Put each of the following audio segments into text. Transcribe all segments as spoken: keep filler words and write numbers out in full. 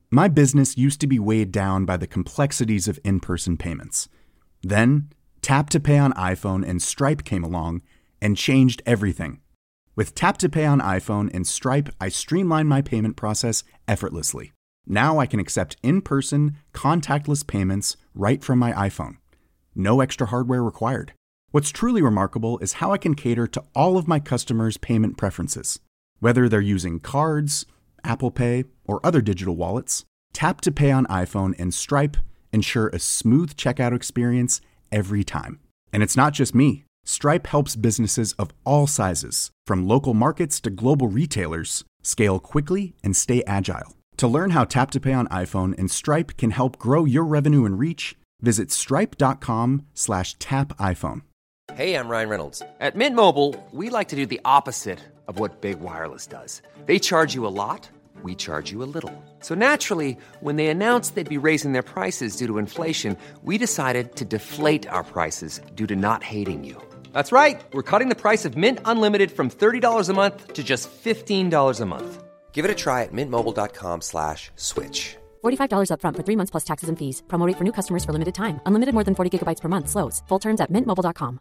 My business used to be weighed down by the complexities of in-person payments. Then, Tap to Pay on iPhone and Stripe came along and changed everything. With Tap to Pay on iPhone and Stripe, I streamlined my payment process effortlessly. Now I can accept in-person, contactless payments right from my iPhone. No extra hardware required. What's truly remarkable is how I can cater to all of my customers' payment preferences. Whether they're using cards, Apple Pay, or other digital wallets, Tap to Pay on iPhone and Stripe ensure a smooth checkout experience every time. And it's not just me. Stripe helps businesses of all sizes, from local markets to global retailers, scale quickly and stay agile. To learn how Tap to Pay on iPhone and Stripe can help grow your revenue and reach, visit stripe.com slash tap iPhone. Hey, I'm Ryan Reynolds. At Mint Mobile, we like to do the opposite of what Big Wireless does. They charge you a lot, we charge you a little. So naturally, when they announced they'd be raising their prices due to inflation, we decided to deflate our prices due to not hating you. That's right. We're cutting the price of Mint Unlimited from thirty dollars a month to just fifteen dollars a month. Give it a try at mintmobile.com slash switch. forty-five dollars up front for three months plus taxes and fees. Promo rate for new customers for limited time. Unlimited more than forty gigabytes per month. Slows full terms at mint mobile dot com.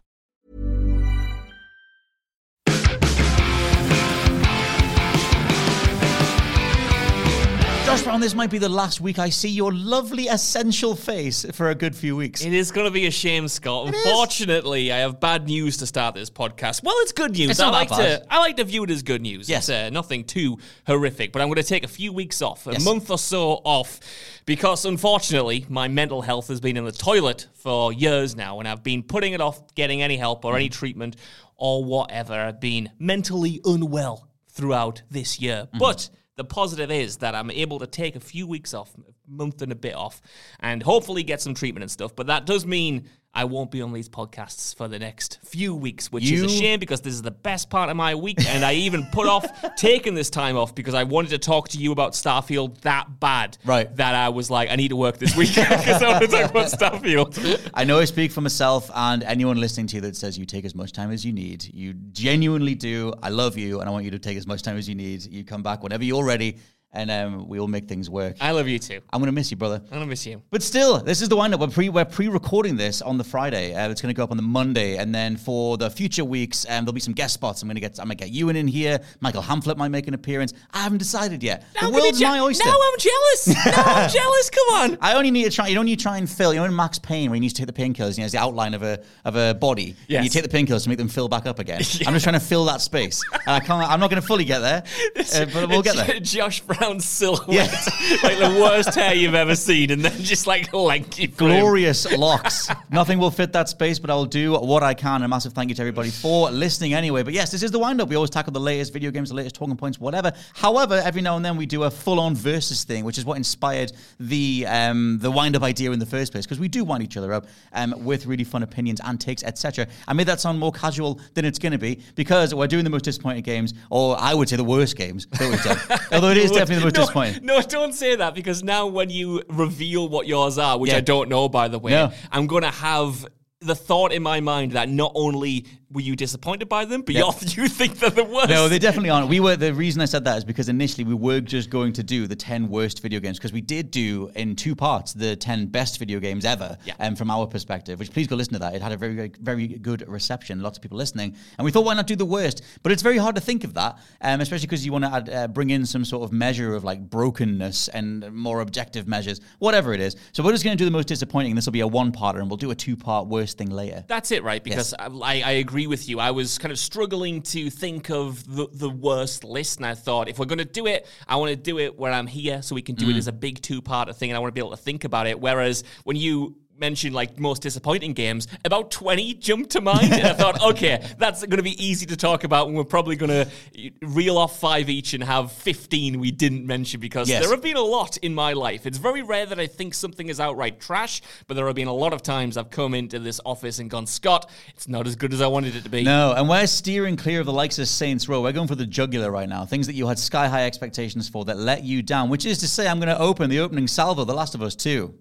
Josh Brown, this might be the last week I see your lovely essential face for a good few weeks. It is going to be a shame, Scott. It Unfortunately, is. I have bad news to start this podcast. Well, it's good news. It's I not like that bad. to I like to view it as good news. Yes. It's uh, nothing too horrific, but I'm going to take a few weeks off, a Yes. month or so off, because unfortunately, my mental health has been in the toilet for years now, and I've been putting it off getting any help or any treatment or whatever. I've been mentally unwell throughout this year. Mm-hmm. But the positive is that I'm able to take a few weeks off, a month and a bit off, and hopefully get some treatment and stuff. But that does mean I won't be on these podcasts for the next few weeks, which You- is a shame because this is the best part of my week. And I even put off taking this time off because I wanted to talk to you about Starfield that bad. Right. That I was like, I need to work this weekend because I want to talk about Starfield. I know I speak for myself and anyone listening to you that says you take as much time as you need. You genuinely do. I love you, and I want you to take as much time as you need. You come back whenever you're ready, and um, we'll make things work. I love you too. I'm going to miss you, brother. I'm going to miss you. But still, this is the wind-up. We're, pre, we're pre-recording this on the Friday. Uh, it's going to go up on the Monday. And then for the future weeks, um, there'll be some guest spots. I'm going to get I'm gonna get Ewan in here. Michael Hamflett might make an appearance. I haven't decided yet. Now the world's je- my oyster. Now I'm jealous. Now I'm jealous. Come on. I only need to try. You don't need to try and fill. You know, in Max Payne, when he needs to take the painkillers, you know, it's the outline of a of a body. Yes. And you take the painkillers to make them fill back up again. Yeah. I'm just trying to fill that space, and I can't. I'm not going to fully get there, uh, but we'll get there. Josh Brown's silhouette, Yeah. like the worst hair you've ever seen, and then just like lanky frame. Glorious locks. Nothing will fit that space, but I will do what I can. A massive thank you to everybody for listening anyway. But yes, this is the wind-up. We always tackle the latest video games, the latest talking points, whatever. However, every now and then we do a full-on versus thing, which is what inspired the um, the wind-up idea in the first place, because we do wind each other up um, with really fun opinions and takes, et cetera. I made that sound more casual than it's going to be, because we're doing the most disappointing games, or I would say the worst games that we've done. Although it is definitely the most no, disappointing. No, don't say that, because now when you reveal what yours are, which Yeah. I don't know, by the way, No. I'm going to have the thought in my mind that not only were you disappointed by them, but Yeah. you're, you think they're the worst. No, they definitely aren't. We were the reason I said that is because initially we were just going to do the ten worst video games, because we did do in two parts the ten best video games ever, Yeah. um, from our perspective. Which, please go listen to that. It had a very, very, very good reception. Lots of people listening, and we thought, why not do the worst? But it's very hard to think of that, um, especially because you want to add, uh, bring in some sort of measure of like brokenness and more objective measures, whatever it is. So we're just going to do the most disappointing. This will be a one-parter, and we'll do a two-part worst thing later. That's it, right? Because Yes. I, I agree with you. I was kind of struggling to think of the, the worst list, and I thought, if we're going to do it, I want to do it where I'm here, so we can do Mm. it as a big two-parter thing, and I want to be able to think about it. Whereas when you mentioned like most disappointing games, about twenty jumped to mind, and I thought, okay, that's going to be easy to talk about, and we're probably going to reel off five each and have fifteen we didn't mention, because Yes. there have been a lot in my life. It's very rare that I think something is outright trash, but there have been a lot of times I've come into this office and gone, Scott, it's not as good as I wanted it to be. No, and we're steering clear of the likes of Saints Row. We're going for the jugular right now. Things that you had sky-high expectations for that let you down, which is to say, I'm going to open the opening salvo, The Last of Us two.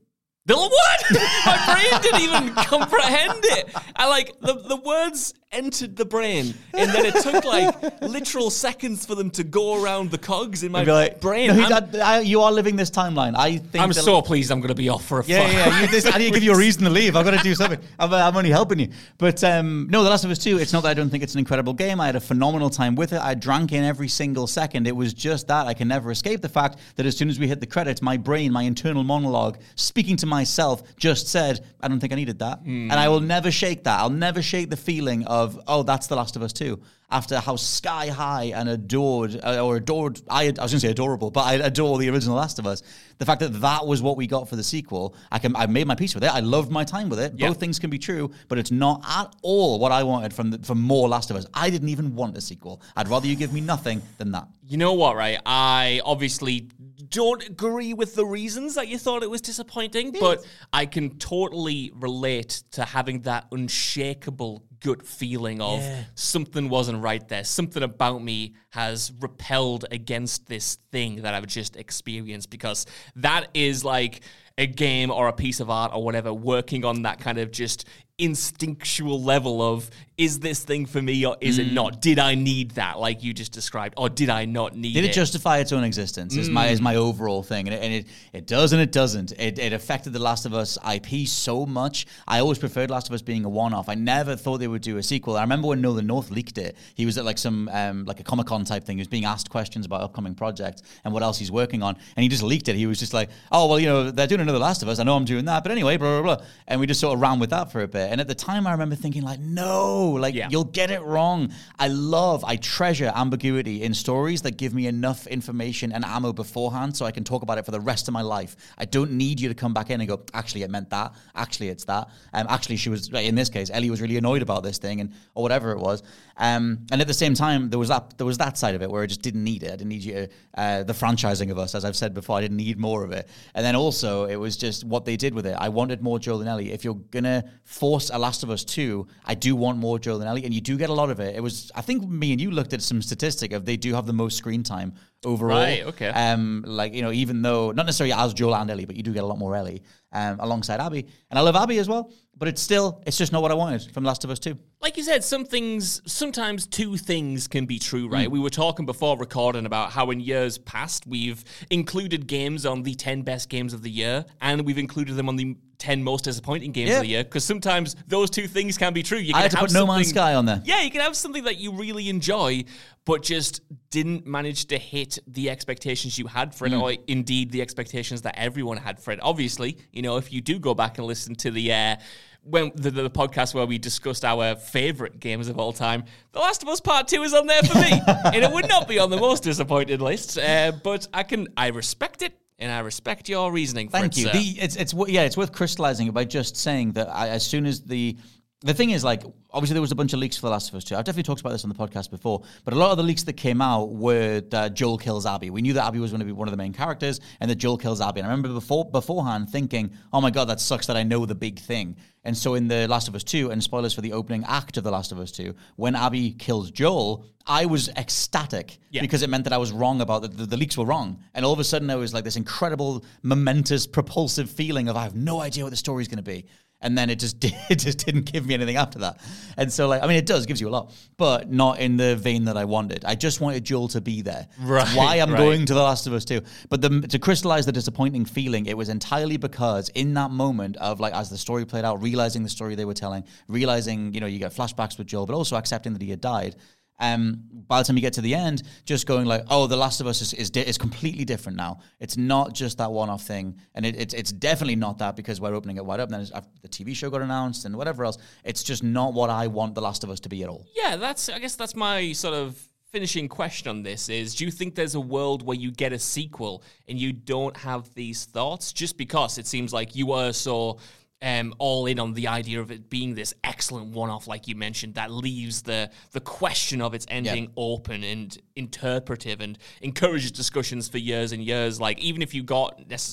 The what? My brain didn't even comprehend it. I like the the words entered the brain, and then it took like literal seconds for them to go around the cogs in my like, brain. No, he, I'm, I, you are living this timeline. I think I'm that, so pleased I'm going to be off for a yeah, fuck. yeah. You, this, I need to give you a reason to leave. I've got to do something. I'm, I'm only helping you. But um, no, The Last of Us two. It's not that I don't think it's an incredible game. I had a phenomenal time with it. I drank in every single second. It was just that I can never escape the fact that as soon as we hit the credits, my brain, my internal monologue, speaking to myself, just said, "I don't think I needed that," mm. and I will never shake that. I'll never shake the feeling of, "Oh, that's The Last of Us two." After how sky high and adored, uh, or adored, I, I was going to say adorable, but I adore the original Last of Us. The fact that that was what we got for the sequel, I can, I made my peace with it. I loved my time with it. Yeah. Both things can be true, but it's not at all what I wanted from the, from more Last of Us. I didn't even want a sequel. I'd rather you give me nothing than that. You know what, right? I obviously don't agree with the reasons that you thought it was disappointing, yes. but I can totally relate to having that unshakable gut feeling of yeah. something wasn't right there. Something about me has repelled against this thing that I've just experienced, because that is like a game or a piece of art or whatever working on that kind of just instinctual level of, is this thing for me or is mm. it not? Did I need that, like you just described, or did I not need it? Did it justify its own existence? Mm. Is my is my overall thing, and it and it, it does and it doesn't. It it affected the Last of Us I P so much. I always preferred Last of Us being a one-off. I never thought they would do a sequel. I remember when Nolan North leaked it. He was at like some um, like a Comic-Con type thing. He was being asked questions about upcoming projects and what else he's working on, and he just leaked it. He was just like, "Oh well, you know, they're doing another Last of Us. I know I'm doing that, but anyway, blah blah blah." And we just sort of ran with that for a bit. And at the time, I remember thinking like, "No, like yeah. you'll get it wrong." I love, I treasure ambiguity in stories that give me enough information and ammo beforehand so I can talk about it for the rest of my life. I don't need you to come back in and go, "Actually, it meant that. Actually, it's that." Um, actually, she was, in this case, Ellie was really annoyed about this thing, and or whatever it was. Um, and at the same time, there was that there was that side of it where I just didn't need it. I didn't need you to, uh, the franchising of us, as I've said before. I didn't need more of it. And then also, it was just what they did with it. I wanted more Joel and Ellie. If you're gonna force a Last of Us two, I do want more Joel and Ellie, and you do get a lot of it. It was, I think, me and you looked at some statistic of they do have the most screen time overall. Right, okay. Um, like, you know, even though, not necessarily as Joel and Ellie, but you do get a lot more Ellie um, alongside Abby. And I love Abby as well, but it's still, it's just not what I wanted from Last of Us two. Like you said, some things, sometimes two things can be true, right? Mm. We were talking before recording about how in years past we've included games on the ten best games of the year, and we've included them on the ten most disappointing games yeah. of the year, because sometimes those two things can be true. You can I had to have put No Man's Sky on there. Yeah, you can have something that you really enjoy, but just didn't manage to hit the expectations you had for it, mm. or indeed the expectations that everyone had for it. Obviously, you know, if you do go back and listen to the uh, when the, the podcast where we discussed our favorite games of all time, The Last of Us Part Two is on there for me, and it would not be on the most disappointed list. Uh, but I can, I respect it. And I respect your reasoning. Thank for it, you. The, it's it's yeah, it's worth crystallizing it by just saying that I, as soon as the the thing is, like, obviously there was a bunch of leaks for The Last of Us two. I've definitely talked about this on the podcast before, but a lot of the leaks that came out were that Joel kills Abby. We knew that Abby was going to be one of the main characters, and that Joel kills Abby. And I remember before beforehand thinking, "Oh my god, that sucks that I know the big thing." And so in The Last of Us two, and spoilers for the opening act of The Last of Us two, when Abby kills Joel, I was ecstatic yeah. because it meant that I was wrong about the, the, the leaks were wrong. And all of a sudden there was like this incredible, momentous, propulsive feeling of I have no idea what the story's going to be. And then it just did, it just didn't give me anything after that. And so, like, I mean, it does, gives you a lot, but not in the vein that I wanted. I just wanted Joel to be there. Right. That's why I'm right. going to The Last of Us two. But the, to crystallize the disappointing feeling, it was entirely because in that moment of, like, as the story played out, realizing the story they were telling, realizing, you know, you get flashbacks with Joel, but also accepting that he had died. Um, by the time you get to the end, just going like, "Oh, The Last of Us is is, di- is completely different now. It's not just that one-off thing, and it, it's it's definitely not that because we're opening it wide up. And then the T V show got announced and whatever else. It's just not what I want The Last of Us to be at all." Yeah, that's. I guess that's my sort of finishing question on this: is do you think there's a world where you get a sequel and you don't have these thoughts, just because it seems like you were so Um, all in on the idea of it being this excellent one-off, like you mentioned, that leaves the the question of its ending yep. open and interpretive and encourages discussions for years and years. Like, even if you got necess-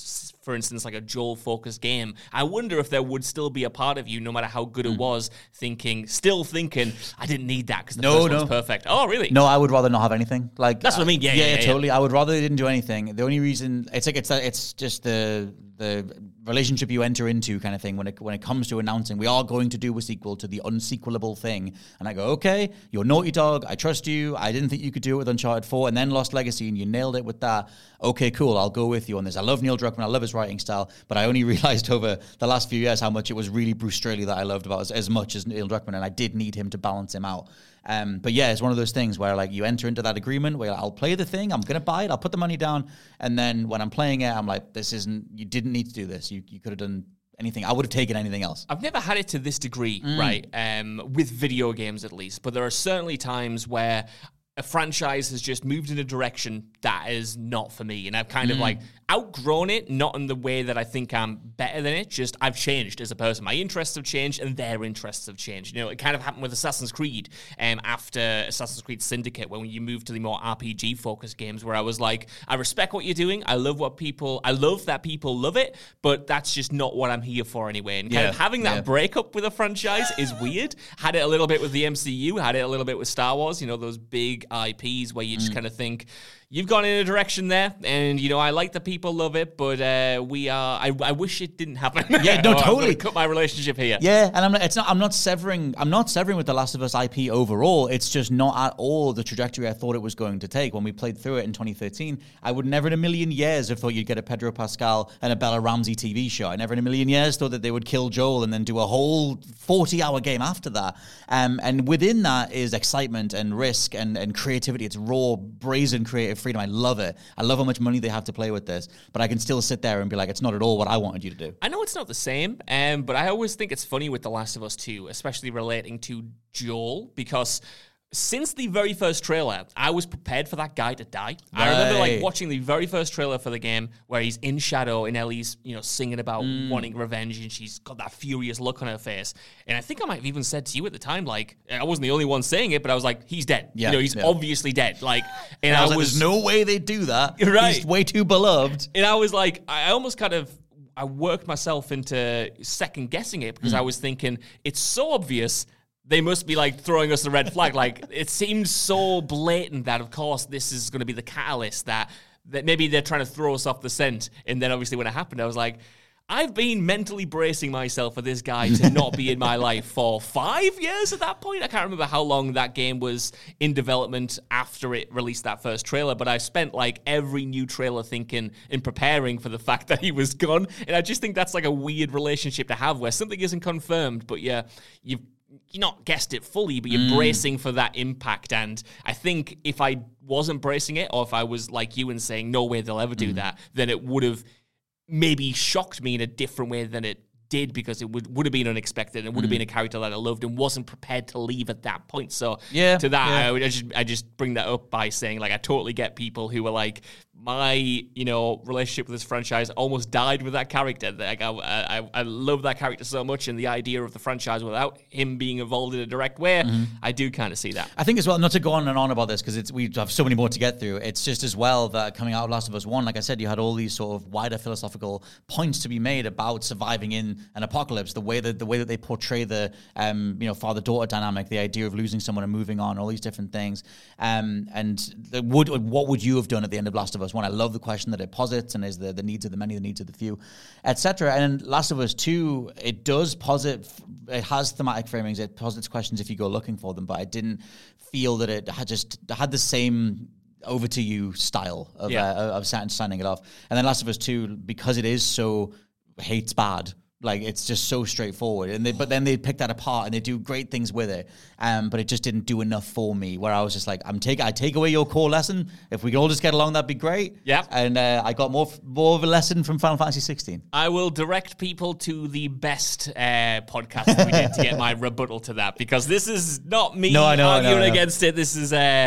for instance, like a Joel-focused game, I wonder if there would still be a part of you, no matter how good mm. it was, thinking, still thinking, I didn't need that because the no, first no. one's perfect. Oh, really? No, I would rather not have anything. Like That's what I mean. Yeah, yeah, yeah, yeah, yeah. totally. I would rather they didn't do anything. The only reason it's like it's it's just the the relationship you enter into kind of thing when it when it comes to announcing we are going to do a sequel to the unsequelable thing, and I go, okay, you're Naughty Dog, I trust you. I didn't think you could do it with Uncharted four, and then Lost Legacy, and you nailed it with that. Okay, cool, I'll go with you on this. I love Neil Druckmann, I love his writing style, but I only realized over the last few years how much it was really Bruce Straley that I loved about as, as much as Neil Druckmann, and I did need him to balance him out. Um, but yeah, it's one of those things where like you enter into that agreement where I'll play the thing, I'm going to buy it, I'll put the money down, and then when I'm playing it, I'm like, this isn't, you didn't need to do this. You you could have done anything. I would have taken anything else. I've never had it to this degree, mm. right? Um, with video games at least, but there are certainly times where a franchise has just moved in a direction that is not for me. And I've kind mm. of like outgrown it, not in the way that I think I'm better than it, just I've changed as a person. My interests have changed and their interests have changed. You know, it kind of happened with Assassin's Creed um, after Assassin's Creed Syndicate, when you moved to the more R P G-focused games, where I was like, I respect what you're doing. I love what people, I love that people love it, but that's just not what I'm here for anyway. And kind yeah. of having that yeah. breakup with a franchise is weird. Had it a little bit with the M C U, had it a little bit with Star Wars, you know, those big I Ps where you just mm. kind of think, you've gone in a direction there, and, you know, I like that people love it, but uh, we are, I, I wish it didn't happen. Yeah, no, totally. Cut my relationship here. Yeah, and I'm not, it's not, I'm not severing, I'm not severing with The Last of Us I P overall. It's just not at all the trajectory I thought it was going to take. When we played through it in twenty thirteen, I would never in a million years have thought you'd get a Pedro Pascal and a Bella Ramsey T V show. I never in a million years thought that they would kill Joel and then do a whole forty-hour game after that. Um, and within that is excitement and risk and, and creativity. It's raw, brazen creative freedom. I love it. I love how much money they have to play with this, but I can still sit there and be like, it's not at all what I wanted you to do. I know it's not the same, um, but I always think it's funny with The Last of Us two, especially relating to Joel, because since the very first trailer, I was prepared for that guy to die. Right. I remember like watching the very first trailer for the game where he's in shadow and Ellie's, you know, singing about mm. wanting revenge, and she's got that furious look on her face. And I think I might have even said to you at the time, like, I wasn't the only one saying it, but I was like, he's dead. Yeah, you know, he's yeah. obviously dead. Like, and, and I was, I was like, there's no way they'd do that. Right. He's way too beloved. And I was like, I almost kind of, I worked myself into second guessing it because mm. I was thinking, it's so obvious. They must be like throwing us a red flag. Like, it seems so blatant that, of course, this is going to be the catalyst that, that maybe they're trying to throw us off the scent. And then obviously when it happened, I was like, I've been mentally bracing myself for this guy to not be in my life for five years at that point. I can't remember how long that game was in development after it released that first trailer, but I spent like every new trailer thinking and preparing for the fact that he was gone. And I just think that's like a weird relationship to have where something isn't confirmed, but yeah, you've You're not guessed it fully, but you're mm. bracing for that impact. And I think if I wasn't bracing it, or if I was like you and saying, no way they'll ever do mm. that, then it would have maybe shocked me in a different way than it did, because it would, would have been unexpected and it would mm. have been a character that I loved and wasn't prepared to leave at that point. So yeah, to that, yeah. I, would, I, just, I just bring that up by saying, like, I totally get people who are like, my, you know, relationship with this franchise almost died with that character. Like, I, I, I love that character so much, and the idea of the franchise without him being involved in a direct way, mm-hmm. I do kind of see that. I think as well, not to go on and on about this, because it's we have so many more to get through. It's just as well that coming out of Last of Us one, like I said, you had all these sort of wider philosophical points to be made about surviving in an apocalypse, the way that the way that they portray the um, you know, father-daughter dynamic, the idea of losing someone and moving on, all these different things. Um, and the, would what would you have done at the end of Last of Us one? I love the question that it posits, and is the, the needs of the many, the needs of the few, et cetera. And in Last of Us two, it does posit, it has thematic framings, it posits questions if you go looking for them, but I didn't feel that it had just had the same over to you style of, yeah. uh, of signing it off. And then Last of Us two, because it is so hates bad, like, it's just so straightforward. And they, but then they pick that apart and they do great things with it. Um, but it just didn't do enough for me, where I was just like, I'm take, I take away your core lesson. If we can all just get along, that'd be great. Yeah. And uh, I got more more of a lesson from Final Fantasy sixteen. I will direct people to the best uh, podcast that we did to get my rebuttal to that, because this is not me no, I know, arguing I know, I know. against it. This is... Uh,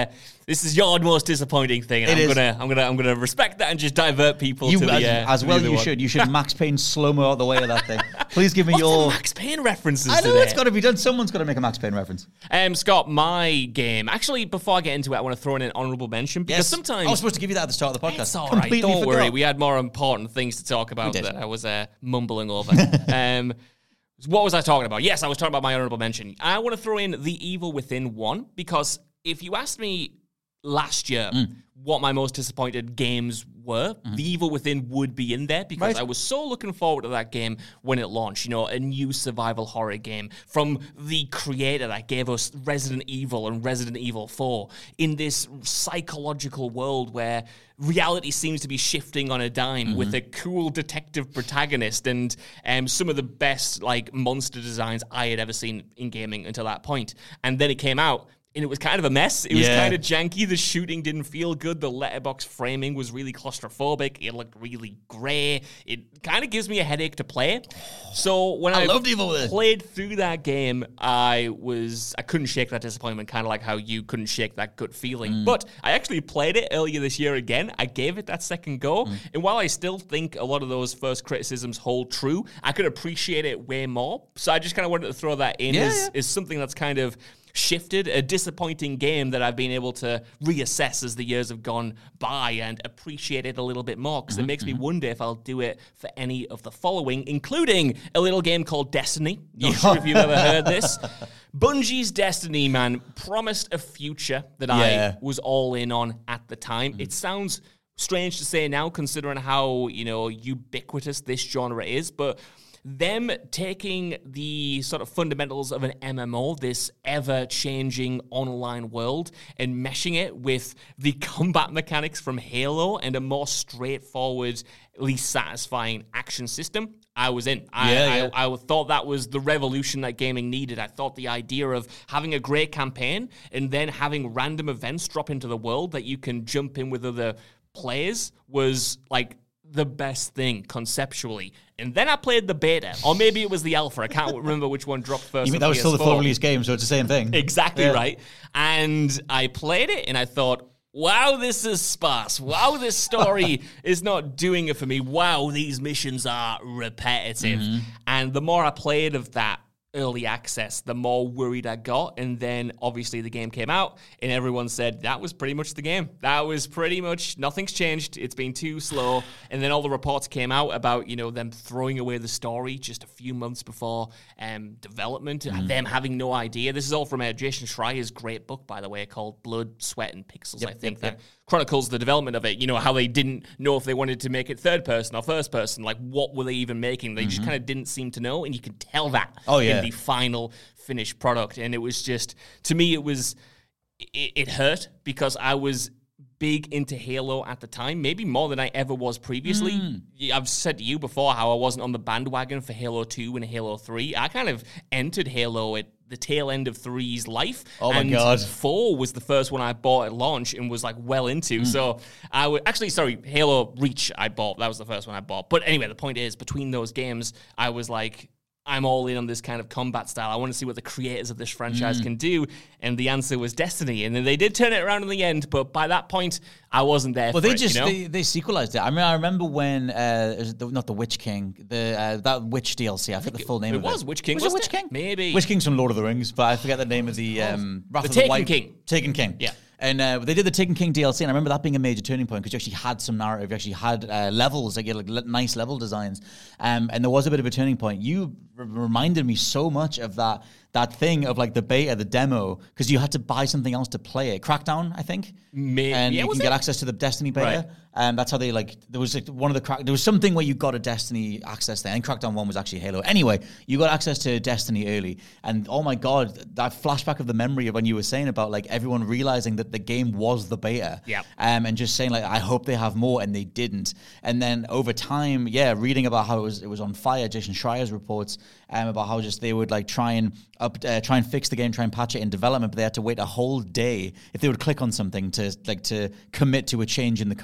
This is your most disappointing thing, and It I'm is. gonna, I'm gonna, I'm gonna respect that and just divert people You, to as, the uh, as to well, the other you one. should. You should Max Payne slow-mo out the way of that thing. Please give me What's your... the Max Payne references I know today? it's got to be done. Someone's got to make a Max Payne reference. Um, Scott, my game. Actually, before I get into it, I want to throw in an honourable mention because Yes. sometimes I was supposed to give you that at the start of the podcast. it's all right. Completely Don't worry. forgot. We had more important things to talk about did. that I was uh, mumbling over. um, what was I talking about? Yes, I was talking about my honourable mention. I want to throw in The Evil Within one because if you asked me last year Mm. what my most disappointed games were, Mm-hmm. The Evil Within would be in there because Right. I was so looking forward to that game when it launched. You know, a new survival horror game from the creator that gave us Resident Evil and Resident Evil four in this psychological world where reality seems to be shifting on a dime with a cool detective protagonist and um, some of the best like monster designs I had ever seen in gaming until that point. And then it came out. And it was kind of a mess. It was Yeah. kind of janky. The shooting didn't feel good. The letterbox framing was really claustrophobic. It looked really grey. It kind of gives me a headache to play. So when I, I loved Evil Within. played through that game, I was I couldn't shake that disappointment, kind of like how you couldn't shake that gut feeling. Mm. But I actually played it earlier this year again. I gave it that second go. Mm. And while I still think a lot of those first criticisms hold true, I could appreciate it way more. So I just kind of wanted to throw that in Yeah, as, yeah. is something that's kind of shifted, a disappointing game that I've been able to reassess as the years have gone by and appreciate it a little bit more because Mm-hmm, it makes me wonder if I'll do it for any of the following, including a little game called Destiny. Not sure if you've ever heard this. Bungie's Destiny, man, promised a future that Yeah. I was all in on at the time. Mm-hmm. It sounds strange to say now considering how, you know, ubiquitous this genre is, but them taking the sort of fundamentals of an M M O, this ever-changing online world, and meshing it with the combat mechanics from Halo and a more straightforwardly satisfying action system, I was in. I, Yeah, yeah. I, I thought that was the revolution that gaming needed. I thought the idea of having a great campaign and then having random events drop into the world that you can jump in with other players was like the best thing conceptually. And then I played the beta, or maybe it was the alpha. I can't remember which one dropped first. You mean on that was still the P S four. full release game, so it's the same thing. Exactly Yeah. right. And I played it and I thought, wow, this is sparse. Wow, this story is not doing it for me. Wow, these missions are repetitive. Mm-hmm. And the more I played of that early access, the more worried I got. And then obviously the game came out and everyone said that was pretty much the game. That was pretty much, nothing's changed. It's been too slow. And then all the reports came out about, you know, them throwing away the story just a few months before um, development, Mm-hmm. and them having no idea. This is all from uh, Jason Schreier's great book, by the way, called Blood, Sweat, and Pixels, I think, that chronicles the development of it. You know, how they didn't know if they wanted to make it third person or first person. Like, what were they even making? They just kind of didn't seem to know, and you could tell that Mm-hmm. Oh, yeah. in the final finished product. And it was just, to me, it was, it, it hurt because I was big into Halo at the time, maybe more than I ever was previously. Mm. Yeah, I've said to you before how I wasn't on the bandwagon for Halo two and Halo three. I kind of entered Halo at the tail end of three's life. Oh my and God. four was the first one I bought at launch and was like well into. Mm. So I would actually, sorry, Halo Reach I bought. That was the first one I bought. But anyway, the point is, between those games, I was like, I'm all in on this kind of combat style. I want to see what the creators of this franchise Mm. can do. And the answer was Destiny. And then they did turn it around in the end, but by that point, I wasn't there Well, for they it, just you know? they, they sequelized it. I mean, I remember when uh, it was the, not the Witch King, the uh, that Witch D L C. I forget the full name it of was it. Witch King, Was it wasn't Witch it? King? Maybe. Witch King's from Lord of the Rings, but I forget the name of the um, Wrath The of Taken White King. Taken King. Yeah. And uh, they did the Taken King D L C, and I remember that being a major turning point because you actually had some narrative, you actually had uh, levels, like, you had, like le- nice level designs, um, and there was a bit of a turning point. You r- reminded me so much of that that thing of like the beta, the demo, because you had to buy something else to play it. Crackdown, I think, May- and yeah, you was can it? get access to the Destiny beta. Right. And that's how they like. There was like one of the crack. There was something where you got a Destiny access there. And Crackdown One was actually Halo. Anyway, you got access to Destiny early, and oh my god, that flashback of the memory of when you were saying about like everyone realizing that the game was the beta. Yep. Um, and just saying like, I hope they have more, and they didn't. And then over time, yeah, reading about how it was it was on fire. Jason Schreier's reports um, about how just they would like try and up uh, try and fix the game, try and patch it in development, but they had to wait a whole day if they would click on something to like to commit to a change in the coding. They had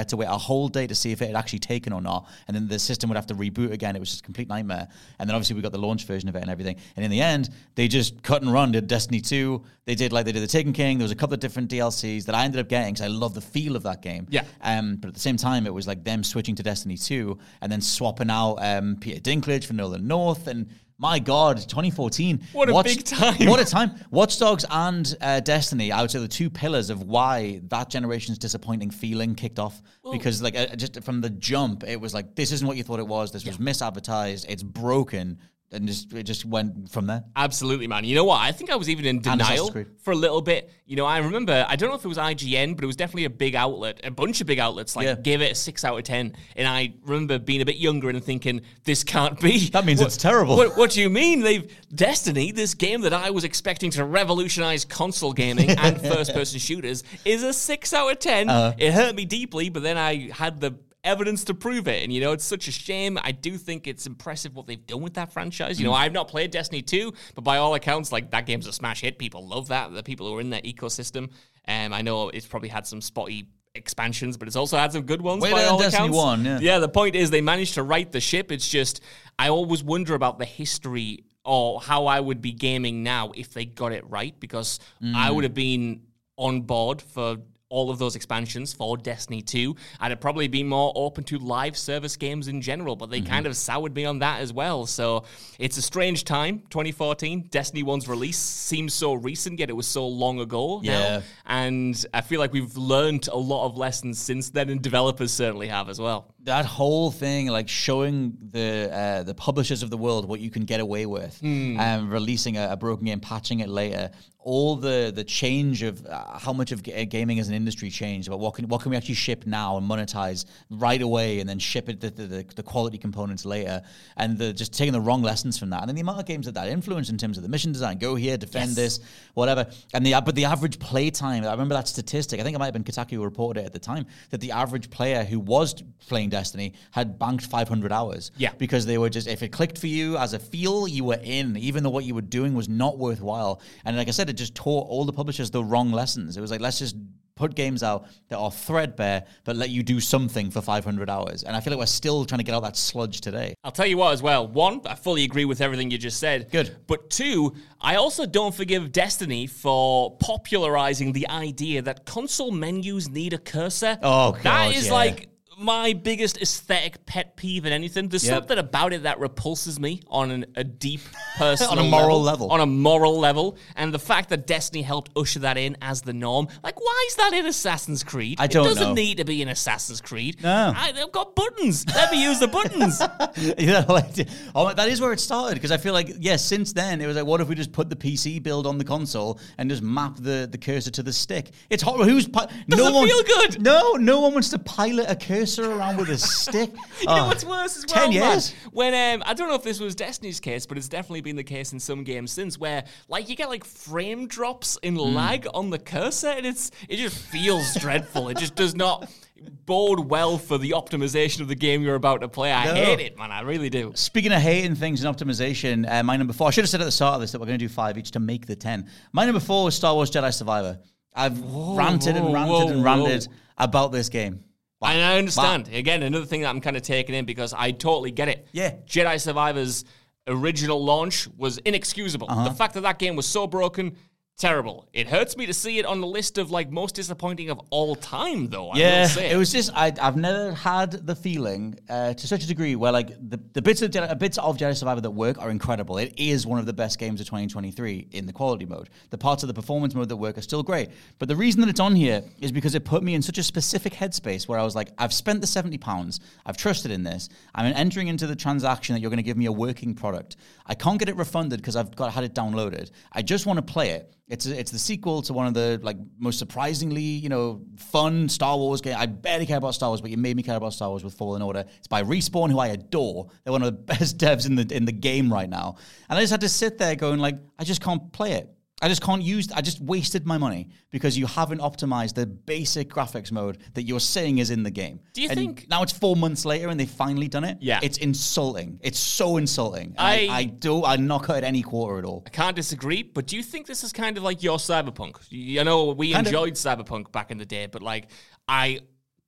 to wait a whole day to see if it had actually taken or not. And then the system would have to reboot again. It was just a complete nightmare. And then obviously we got the launch version of it and everything. And in the end, they just cut and run, did Destiny two. They did like they did the Taken King. There was a couple of different D L Cs that I ended up getting because I love the feel of that game. Yeah. Um, but at the same time, it was like them switching to Destiny two and then swapping out um, Peter Dinklage for Nolan North. And my God, twenty fourteen. What a Watch, big time. What a time. Watch Dogs and uh, Destiny, I would say the two pillars of why that generation's disappointing feeling kicked off. Well, because like uh, just from the jump, it was like, this isn't what you thought it was. This was misadvertised. It's broken. And just it just went from there. Absolutely, man. You know what? I think I was even in denial for a little bit. You know, I remember, I don't know if it was I G N, but it was definitely a big outlet, a bunch of big outlets, like, yeah. gave it a six out of ten. And I remember being a bit younger and thinking, this can't be. That means what, it's terrible. What, what do you mean? They've Destiny, this game that I was expecting to revolutionize console gaming and first-person shooters, is a six out of ten. Uh, it hurt me deeply, but then I had the evidence to prove it. And, you know, it's such a shame. I do think it's impressive what they've done with that franchise. You know, I've not played Destiny two, but by all accounts, like, that game's a smash hit. People love that. The people who are in that ecosystem. Um, I know it's probably had some spotty expansions, but it's also had some good ones. Way by all Destiny accounts. one, yeah. Yeah, the point is they managed to right the ship. It's just, I always wonder about the history or how I would be gaming now if they got it right, because mm. I would have been on board for all of those expansions for Destiny two. I'd have probably been more open to live service games in general, but they mm-hmm. kind of soured me on that as well. So it's a strange time, twenty fourteen. Destiny one's release seems so recent, yet it was so long ago yeah. now. And I feel like we've learned a lot of lessons since then, and developers certainly have as well. That whole thing, like showing the uh, the publishers of the world what you can get away with, and mm. um, releasing a, a broken game, patching it later, all the the change of uh, how much of g- gaming as an industry changed about what can what can we actually ship now and monetize right away, and then ship it the the, the quality components later, and the, just taking the wrong lessons from that, and then the amount of games that that influenced in terms of the mission design, go here, defend yes. this, whatever, and the but the average play time, I remember that statistic. I think it might have been Kotaku who reported it at the time that the average player who was playing Destiny had banked five hundred hours. Yeah. Because they were just, if it clicked for you as a feel, you were in, even though what you were doing was not worthwhile. And like I said, it just taught all the publishers the wrong lessons. It was like, let's just put games out that are threadbare, but let you do something for five hundred hours. And I feel like we're still trying to get out that sludge today. I'll tell you what as well. One, I fully agree with everything you just said. Good. But two, I also don't forgive Destiny for popularizing the idea that console menus need a cursor. Oh, God, That is yeah. like my biggest aesthetic pet peeve in anything. There's Yep. something about it that repulses me on an, a deep personal On a moral level. On a moral level. And the fact that Destiny helped usher that in as the norm. Like, why is that in Assassin's Creed? I don't It doesn't know. need to be in Assassin's Creed. No. I, they've got buttons. Let me use the buttons. Yeah, like, oh, that is where it started, because I feel like, yes, yeah, since then, it was like, what if we just put the P C build on the console and just map the, the cursor to the stick? It's hot. Who's pi- Doesn't no one, feel good. No, no one wants to pilot a cursor around with a stick. You oh, know what's worse as well, ten years? man? When, um, I don't know if this was Destiny's case, but it's definitely been the case in some games since, where, like, you get, like, frame drops in Mm. lag on the cursor, and it's it just feels dreadful. It just does not bode well for the optimization of the game you're about to play. I No. hate it, man. I really do. Speaking of hating things in optimization, uh, my number four, I should have said at the start of this that we're going to do five each to make the ten. My number four was Star Wars Jedi Survivor. I've Whoa, ranted and whoa, ranted whoa, and ranted whoa. about this game. Wow. And I understand. Wow. Again, another thing that I'm kind of taking in, because I totally get it. Yeah. Jedi Survivor's original launch was inexcusable. Uh-huh. The fact that that game was so broken, terrible. It hurts me to see it on the list of, like, most disappointing of all time, though. I Yeah, will say. it was just, I, I've never had the feeling uh, to such a degree where, like, the, the bits of Jedi, bits of Jedi Survivor that work are incredible. It is one of the best games of twenty twenty-three in the quality mode. The parts of the performance mode that work are still great. But the reason that it's on here is because it put me in such a specific headspace where I was like, I've spent the seventy pounds, I've trusted in this, I'm entering into the transaction that you're going to give me a working product. I can't get it refunded because I've got had it downloaded. I just want to play it. It's a, it's the sequel to one of the, like, most surprisingly, you know, fun Star Wars games. I barely care about Star Wars, but you made me care about Star Wars with Fallen Order. It's by Respawn, who I adore. They're one of the best devs in the in the game right now. And I just had to sit there going, like, I just can't play it. I just can't use, I just wasted my money because you haven't optimized the basic graphics mode that you're saying is in the game. Do you and think- now it's four months later and they've finally done it? Yeah. It's insulting. It's so insulting. I- I, I do, I'm not cut at any quarter at all. I can't disagree, but do you think this is kind of like your Cyberpunk? You know, we Kind of. enjoyed Cyberpunk back in the day, but, like, I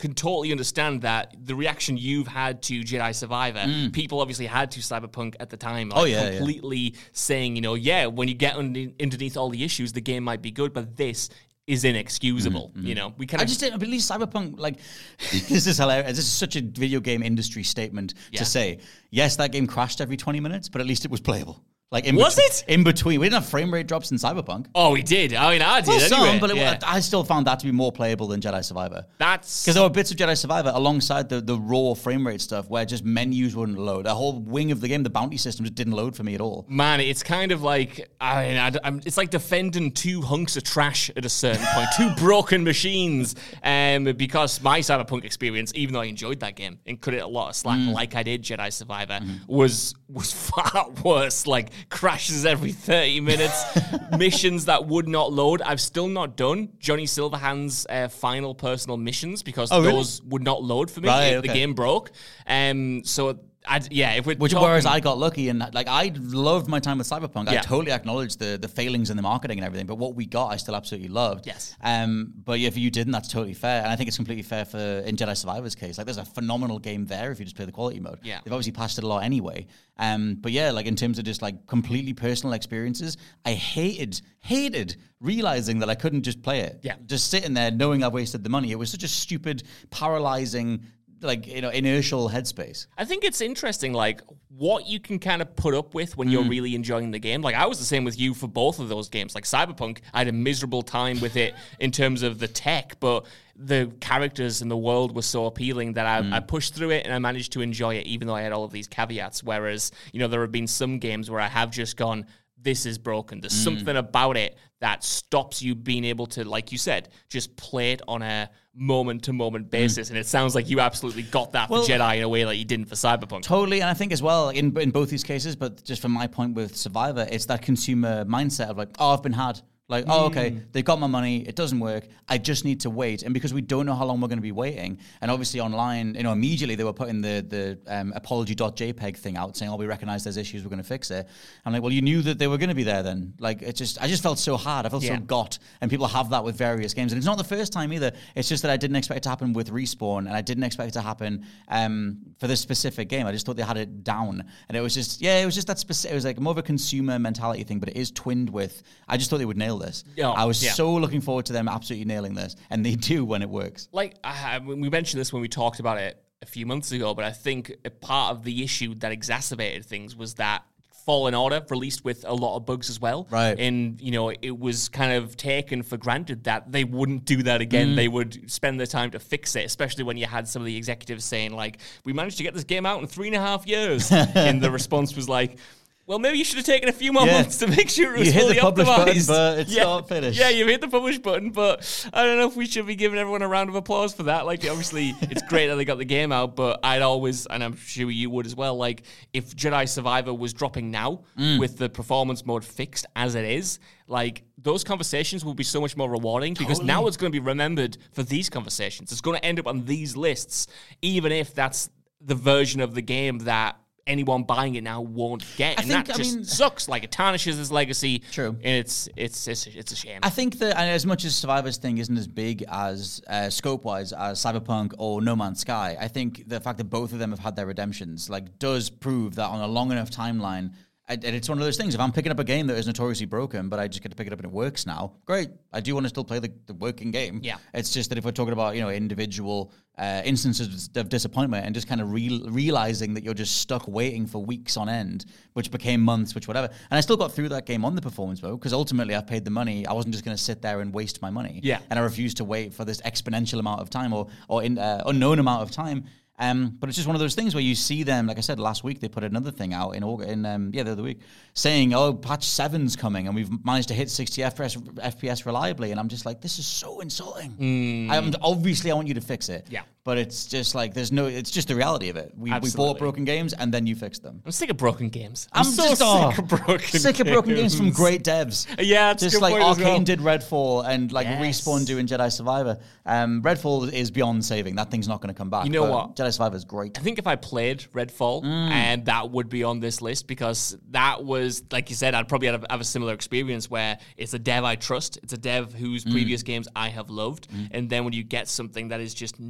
can totally understand that the reaction you've had to Jedi Survivor, mm. people obviously had to Cyberpunk at the time. Like, oh, yeah. Completely yeah. saying, you know, yeah, when you get un- underneath all the issues, the game might be good, but this is inexcusable. Mm-hmm. You know, we kind I just didn't believe Cyberpunk, like, this is hilarious. This is such a video game industry statement yeah. to say, yes, that game crashed every twenty minutes, but at least it was playable. Like in was between, it? In between. We didn't have frame rate drops in Cyberpunk. Oh, we did. I mean, I did well, anyway. Some, but it, yeah. I still found that to be more playable than Jedi Survivor. That's... Because there were bits of Jedi Survivor alongside the, the raw frame rate stuff where just menus wouldn't load. A whole wing of the game, the bounty system, just didn't load for me at all. Man, it's kind of like... I mean, I, I'm, it's like defending two hunks of trash at a certain point. Two broken machines. Um, because my Cyberpunk experience, even though I enjoyed that game and cut it a lot of slack mm. like I did Jedi Survivor, mm. was, was far worse. Like, crashes every Every thirty minutes, missions that would not load. I've still not done Johnny Silverhand's uh, final personal missions because oh, those really? would not load for me right, if okay. the game broke. Um, so I'd, yeah, if we're Which, talking, whereas I got lucky and like I loved my time with Cyberpunk. Yeah. I totally acknowledged the the failings in the marketing and everything, but what we got, I still absolutely loved. Yes. Um. But yeah, if you didn't, that's totally fair, and I think it's completely fair for in Jedi Survivor's case. Like, there's a phenomenal game there if you just play the quality mode. Yeah. They've obviously patched it a lot anyway. Um. But yeah, like in terms of just like completely personal experiences, I hated hated realizing that I couldn't just play it. Yeah. Just sitting there knowing I've wasted the money. It was such a stupid, paralyzing, like, you know, inertial headspace. I think it's interesting, like, what you can kind of put up with when mm. you're really enjoying the game. Like, I was the same with you for both of those games. Like, Cyberpunk, I had a miserable time with it in terms of the tech, but the characters and the world were so appealing that I, mm. I pushed through it and I managed to enjoy it, even though I had all of these caveats. Whereas, you know, there have been some games where I have just gone, this is broken. There's mm. something about it that stops you being able to, like you said, just play it on a moment-to-moment basis. Mm. And it sounds like you absolutely got that well, for Jedi in a way that you didn't for Cyberpunk. Totally, and I think as well, in in both these cases, but just from my point with Survivor, it's that consumer mindset of like, oh, I've been had. Like, oh, okay, they've got my money, it doesn't work, I just need to wait. And because we don't know how long we're going to be waiting, and obviously online, you know, immediately they were putting the the um, apology.jpg thing out saying, oh, we recognize there's issues, we're going to fix it. I'm like, well, you knew that they were going to be there then. Like, it just, I just felt so hard, I felt yeah. so got, and people have that with various games. And it's not the first time either, it's just that I didn't expect it to happen with Respawn, and I didn't expect it to happen um, for this specific game. I just thought they had it down. And it was just, yeah, it was just that specific, it was like more of a consumer mentality thing, but it is twinned with, I just thought they would nail this. Oh, I was yeah. so looking forward to them absolutely nailing this, and they do when it works. Like, I, we mentioned this when we talked about it a few months ago, but I think a part of the issue that exacerbated things was that Fallen Order released with a lot of bugs as well. Right. And, you know, it was kind of taken for granted that they wouldn't do that again. Mm. They would spend their time to fix it, especially when you had some of the executives saying, like, we managed to get this game out in three and a half years. And the response was like, well, maybe you should have taken a few more yeah. months to make sure it was you hit fully the publish optimized. Button, but it's yeah. not finished. Yeah, you've hit the publish button, but I don't know if we should be giving everyone a round of applause for that. Like, obviously, it's great that they got the game out, but I'd always, and I'm sure you would as well, like, if Jedi Survivor was dropping now mm. with the performance mode fixed as it is, like, those conversations will be so much more rewarding because totally. now it's going to be remembered for these conversations. It's going to end up on these lists, even if that's the version of the game that anyone buying it now won't get, I and think, that I just mean, sucks. Like, it tarnishes his legacy. True, and it's it's it's, it's a shame. I think that, and as much as Survivor's thing isn't as big as uh, scope-wise as Cyberpunk or No Man's Sky, I think the fact that both of them have had their redemptions like does prove that on a long enough timeline. And it's one of those things. If I'm picking up a game that is notoriously broken, but I just get to pick it up and it works now, great. I do want to still play the, the working game. Yeah. It's just that if we're talking about, you know, individual uh, instances of disappointment and just kind of re- realizing that you're just stuck waiting for weeks on end, which became months, which whatever. And I still got through that game on the performance mode because ultimately I've paid the money. I wasn't just going to sit there and waste my money. Yeah. And I refused to wait for this exponential amount of time or, or in, uh, unknown amount of time. Um, but it's just one of those things where you see them, like I said, last week they put another thing out in August, in um, yeah, the other week, saying, oh, patch seven's coming and we've managed to hit sixty F P S reliably. And I'm just like, this is so insulting. Mm. I'm, obviously, I want you to fix it. Yeah. But it's just like, there's no, it's just the reality of it. We, we bought broken games and then you fixed them. I'm sick of broken games. I'm, I'm so just, oh, sick of broken sick games. of broken games from great devs. Yeah, it's just a good like point as Arcane well. did Redfall and like Yes. Respawn doing Jedi Survivor. Um, Redfall is beyond saving. That thing's not going to come back. You know but what? Jedi Survivor is great. I think if I played Redfall, Mm. and that would be on this list because that was, like you said, I'd probably have, have a similar experience where it's a dev I trust. It's a dev whose Mm. previous games I have loved. Mm. And then when you get something that is just not it,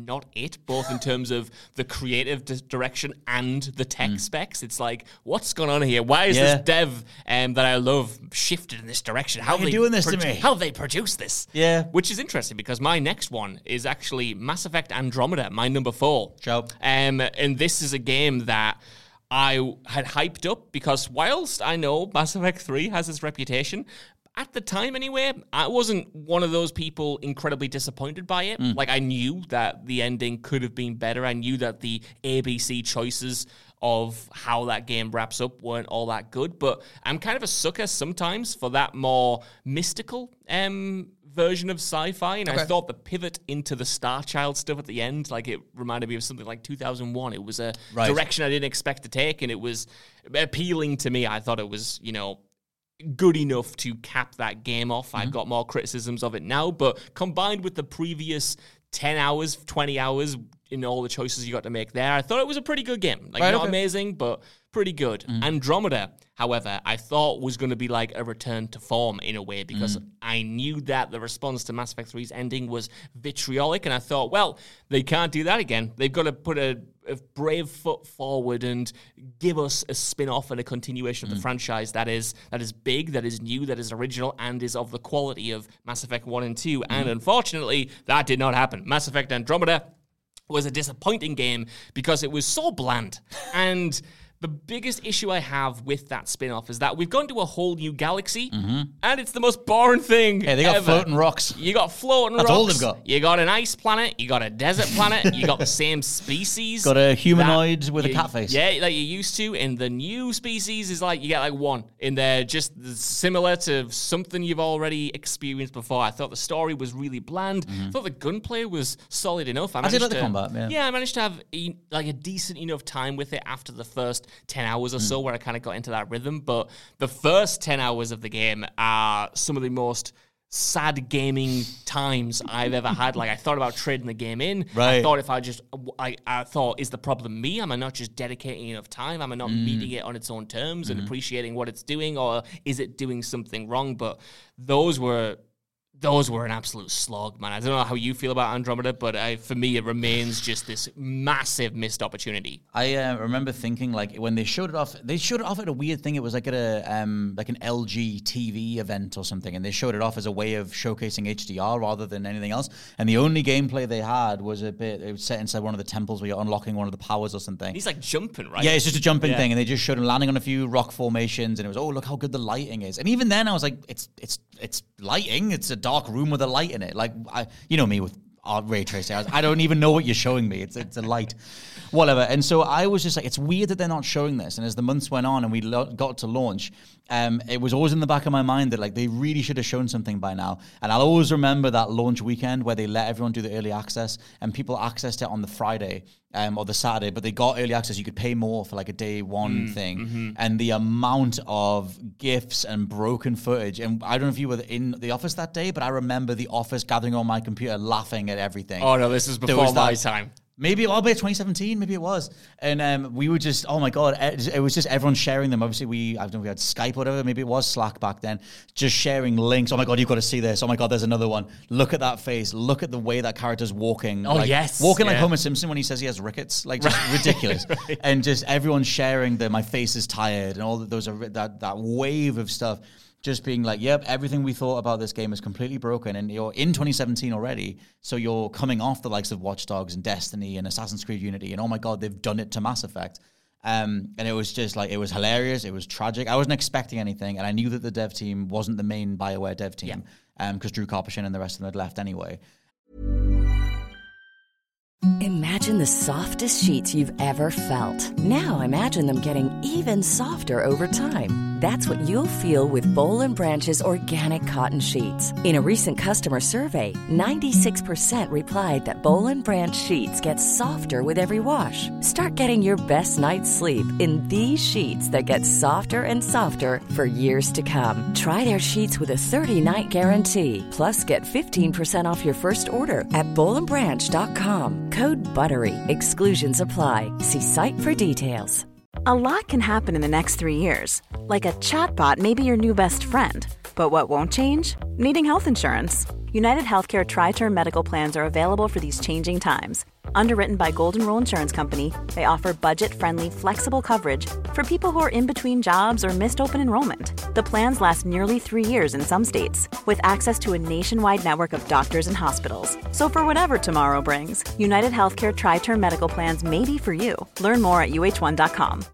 it, both in terms of the creative di- direction and the tech mm. specs. It's like, what's going on here? Why is yeah. this dev um, that I love shifted in this direction? How are you they doing this produ- to me? How they produce this? Yeah. Which is interesting because my next one is actually Mass Effect Andromeda, my number four. Ciao. Um, and this is a game that I had hyped up because whilst I know Mass Effect three has its reputation, at the time anyway, I wasn't one of those people incredibly disappointed by it. Mm. Like, I knew that the ending could have been better. I knew that the A B C choices of how that game wraps up weren't all that good. But I'm kind of a sucker sometimes for that more mystical um, version of sci-fi. And okay. I thought the pivot into the Star Child stuff at the end, like, it reminded me of something like two thousand one. It was a right. direction I didn't expect to take, and it was appealing to me. I thought it was, you know, good enough to cap that game off. Mm-hmm. I've got more criticisms of it now, but combined with the previous ten hours, twenty hours in all the choices you got to make there, I thought it was a pretty good game. Like, right, not okay. amazing, but pretty good. Mm-hmm. Andromeda, however, I thought was going to be like a return to form in a way, because mm-hmm. I knew that the response to Mass Effect three's ending was vitriolic, and I thought, well, they can't do that again. They've got to put a, a brave foot forward and give us a spin-off and a continuation mm-hmm. of the franchise that is that is big, that is new, that is original, and is of the quality of Mass Effect one and two. Mm-hmm. And unfortunately, that did not happen. Mass Effect Andromeda was a disappointing game because it was so bland. And the biggest issue I have with that spin-off is that we've gone to a whole new galaxy, mm-hmm. and it's the most boring thing Hey, they got ever. floating rocks. You got floating That's rocks. all they've got. You got an ice planet. You got a desert planet. You got the same species. Got a humanoid with you, a cat face. Yeah, like you used to. And the new species is like, you get like one. And they're just similar to something you've already experienced before. I thought the story was really bland. Mm-hmm. I thought the gunplay was solid enough. I, I did like to, the combat, yeah. Yeah, I managed to have e- like a decent enough time with it after the first ten hours or so. So where I kind of got into that rhythm, but the first ten hours of the game are some of the most sad gaming times I've ever had. Like, I thought about trading the game in. Right. I thought if I just, I, I thought, is the problem me? Am I not just dedicating enough time? Am I not mm. meeting it on its own terms mm-hmm. and appreciating what it's doing, or is it doing something wrong? But those were Those were an absolute slog, man. I don't know how you feel about Andromeda, but I, for me, it remains just this massive missed opportunity. I uh, remember thinking, like, when they showed it off, they showed it off at a weird thing. It was like at a um, like an L G T V event or something, and they showed it off as a way of showcasing H D R rather than anything else. And the only gameplay they had was a bit, it was set inside one of the temples where you're unlocking one of the powers or something. He's like jumping, right? Yeah, it's just a jumping yeah. thing, and they just showed him landing on a few rock formations, and it was, oh, look how good the lighting is. And even then, I was like, it's it's it's lighting. It's a dark room with a light in it. Like, I, you know me with art ray tracing. I, I don't even know what you're showing me. It's it's a light, whatever. And so I was just like, it's weird that they're not showing this. And as the months went on and we lo- got to launch, um, it was always in the back of my mind that, like, they really should have shown something by now. And I'll always remember that launch weekend where they let everyone do the early access, and people accessed it on the Friday um, or the Saturday, but they got early access. You could pay more for like a day one mm, thing. Mm-hmm. And the amount of GIFs and broken footage. And I don't know if you were in the office that day, but I remember the office gathering on my computer laughing at everything. Oh no, this is before was my that, time. Maybe, oh, but twenty seventeen, maybe it was. And um, we were just, oh my God, it, it was just everyone sharing them. Obviously, we, I don't know if we had Skype or whatever, maybe it was Slack back then, just sharing links. Oh my God, you've got to see this. Oh my God, there's another one. Look at that face. Look at the way that character's walking. Oh, like, yes. Walking yeah. like Homer Simpson when he says he has rickets. Like, just right. ridiculous. right. And just everyone sharing the, my face is tired, and all the, those are, that, that wave of stuff. Just being like, yep, everything we thought about this game is completely broken, and you're in twenty seventeen already, so you're coming off the likes of Watch Dogs and Destiny and Assassin's Creed Unity, and oh my God, they've done it to Mass Effect. Um, and it was just like, it was hilarious, it was tragic. I wasn't expecting anything, and I knew that the dev team wasn't the main BioWare dev team, yeah. um, because Drew Karpyshyn and the rest of them had left anyway. Imagine the softest sheets you've ever felt. Now imagine them getting even softer over time. That's what you'll feel with Boll and Branch's organic cotton sheets. In a recent customer survey, ninety-six percent replied that Boll and Branch sheets get softer with every wash. Start getting your best night's sleep in these sheets that get softer and softer for years to come. Try their sheets with a thirty-night guarantee. Plus, get fifteen percent off your first order at boll and branch dot com. Code BUTTERY. Exclusions apply. See site for details. A lot can happen in the next three years. Like a chatbot may be your new best friend. But what won't change? Needing health insurance. United Healthcare Tri-Term Medical Plans are available for these changing times. Underwritten by Golden Rule Insurance Company, they offer budget-friendly, flexible coverage for people who are in between jobs or missed open enrollment. The plans last nearly three years in some states, with access to a nationwide network of doctors and hospitals. So for whatever tomorrow brings, United Healthcare Tri-Term Medical Plans may be for you. Learn more at U H one dot com.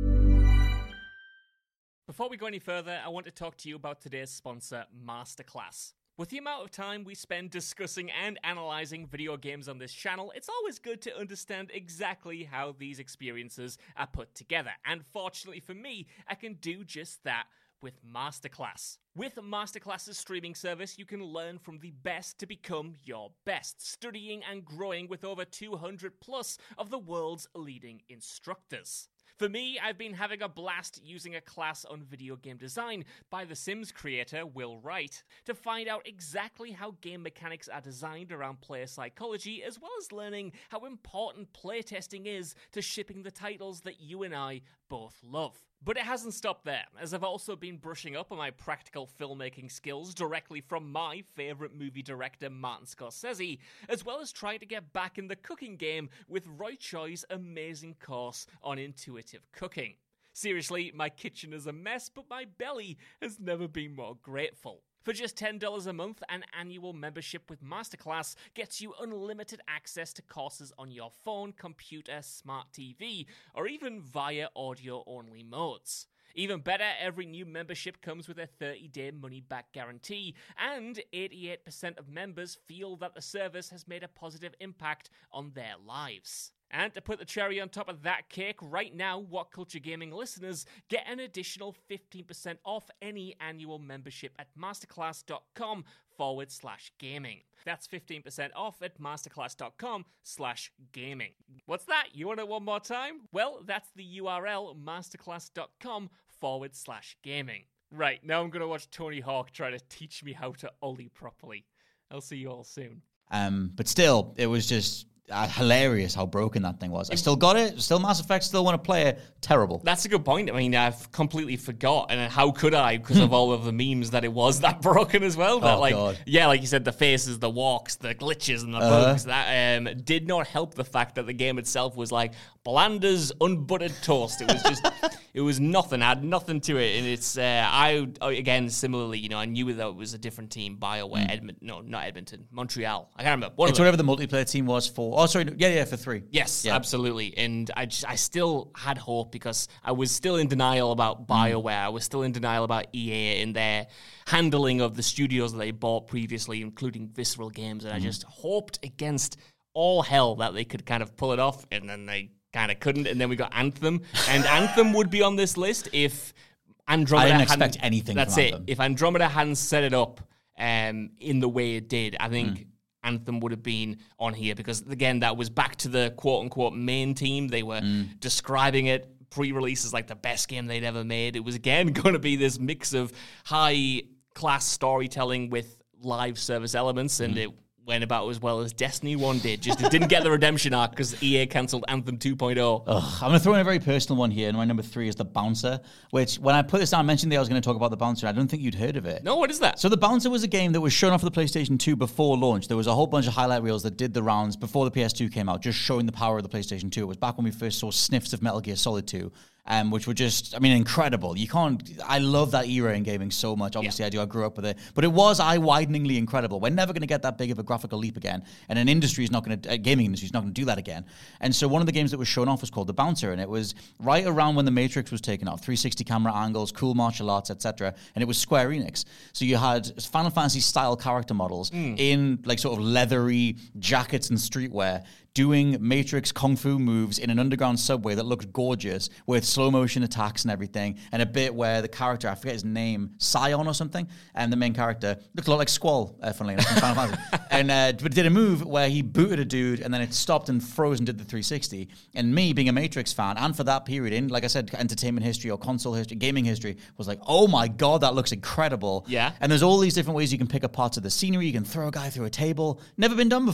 Before we go any further, I want to talk to you about today's sponsor, Masterclass. With the amount of time we spend discussing and analysing video games on this channel, it's always good to understand exactly how these experiences are put together. And fortunately for me, I can do just that with Masterclass. With Masterclass's streaming service, you can learn from the best to become your best, studying and growing with over two hundred plus of the world's leading instructors. For me, I've been having a blast using a class on video game design by The Sims creator Will Wright to find out exactly how game mechanics are designed around player psychology, as well as learning how important playtesting is to shipping the titles that you and I both love. But it hasn't stopped there, as I've also been brushing up on my practical filmmaking skills directly from my favourite movie director Martin Scorsese, as well as trying to get back in the cooking game with Roy Choi's amazing course on intuitive cooking. Seriously, my kitchen is a mess, but my belly has never been more grateful. For just ten dollars a month, an annual membership with Masterclass gets you unlimited access to courses on your phone, computer, smart T V, or even via audio-only modes. Even better, every new membership comes with a thirty-day money-back guarantee, and eighty-eight percent of members feel that the service has made a positive impact on their lives. And to put the cherry on top of that cake, right now, What Culture Gaming listeners get an additional fifteen percent off any annual membership at masterclass.com forward slash gaming. That's fifteen percent off at masterclass.com slash gaming. What's that? You want it one more time? Well, that's the U R L, masterclass.com forward slash gaming. Right, now I'm going to watch Tony Hawk try to teach me how to ollie properly. I'll see you all soon. Um, but still, it was just uh, hilarious how broken that thing was. I still got it. Still Mass Effect. Still want to play it. Terrible. That's a good point. I mean, I've completely forgot, and how could I? Because of all of the memes that it was that broken as well. That, oh like, God. Yeah, like you said, the faces, the walks, the glitches, and the Uh-huh. bugs. That um, did not help the fact that the game itself was like Blanda's unbuttered toast. It was just, it was nothing. I had nothing to it, and it's. Uh, I again similarly, you know, I knew that it was a different team. BioWare, mm. Edmonton, no, not Edmonton, Montreal. I can't remember. One it's whatever the multiplayer team was for. Oh, sorry, yeah, yeah, for three. Yes, yeah. absolutely. And I just, I still had hope because I was still in denial about BioWare. Mm. I was still in denial about E A and their handling of the studios that they bought previously, including Visceral Games. And mm. I just hoped against all hell that they could kind of pull it off, and then they kind of couldn't. And then we got Anthem, and Anthem would be on this list if Andromeda I didn't hadn't, expect anything That's from it. Anthem. If Andromeda hadn't set it up um, in the way it did, I think mm. Anthem would have been on here, because again, that was back to the quote-unquote main team. They were mm. describing it pre-release as like the best game they'd ever made. It was again going to be this mix of high-class storytelling with live service elements, and mm. it went about as well as Destiny one did. Just it didn't get the redemption arc because E A cancelled Anthem two point oh. Ugh, I'm going to throw in a very personal one here, and my number three is The Bouncer, which when I put this down, I mentioned that I was going to talk about The Bouncer. I don't think you'd heard of it. No, what is that? So The Bouncer was a game that was shown off for the PlayStation two before launch. There was a whole bunch of highlight reels that did the rounds before the P S two came out, just showing the power of the PlayStation two. It was back when we first saw sniffs of Metal Gear Solid two. Um, which were just, I mean, incredible. You can't, I love that era in gaming so much. Obviously, yeah. I do. I grew up with it. But it was eye-wideningly incredible. We're never going to get that big of a graphical leap again. And an industry is not going to, a gaming industry is not going to do that again. And so one of the games that was shown off was called The Bouncer. And it was right around when The Matrix was taken off. three sixty camera angles, cool martial arts, et cetera. And it was Square Enix. So you had Final Fantasy-style character models mm. in like sort of leathery jackets and streetwear, doing Matrix kung fu moves in an underground subway that looked gorgeous with slow motion attacks and everything, and a bit where the character, I forget his name, Sion or something, and the main character looked a lot like Squall, uh, funnily enough, from Final Fantasy. And uh, but did a move where he booted a dude and then it stopped and froze and did the three sixty. And me, being a Matrix fan, and for that period in, like I said, entertainment history or console history, gaming history, was like, oh my god, that looks incredible. Yeah. And there's all these different ways you can pick up parts of the scenery. You can throw a guy through a table. Never been done before.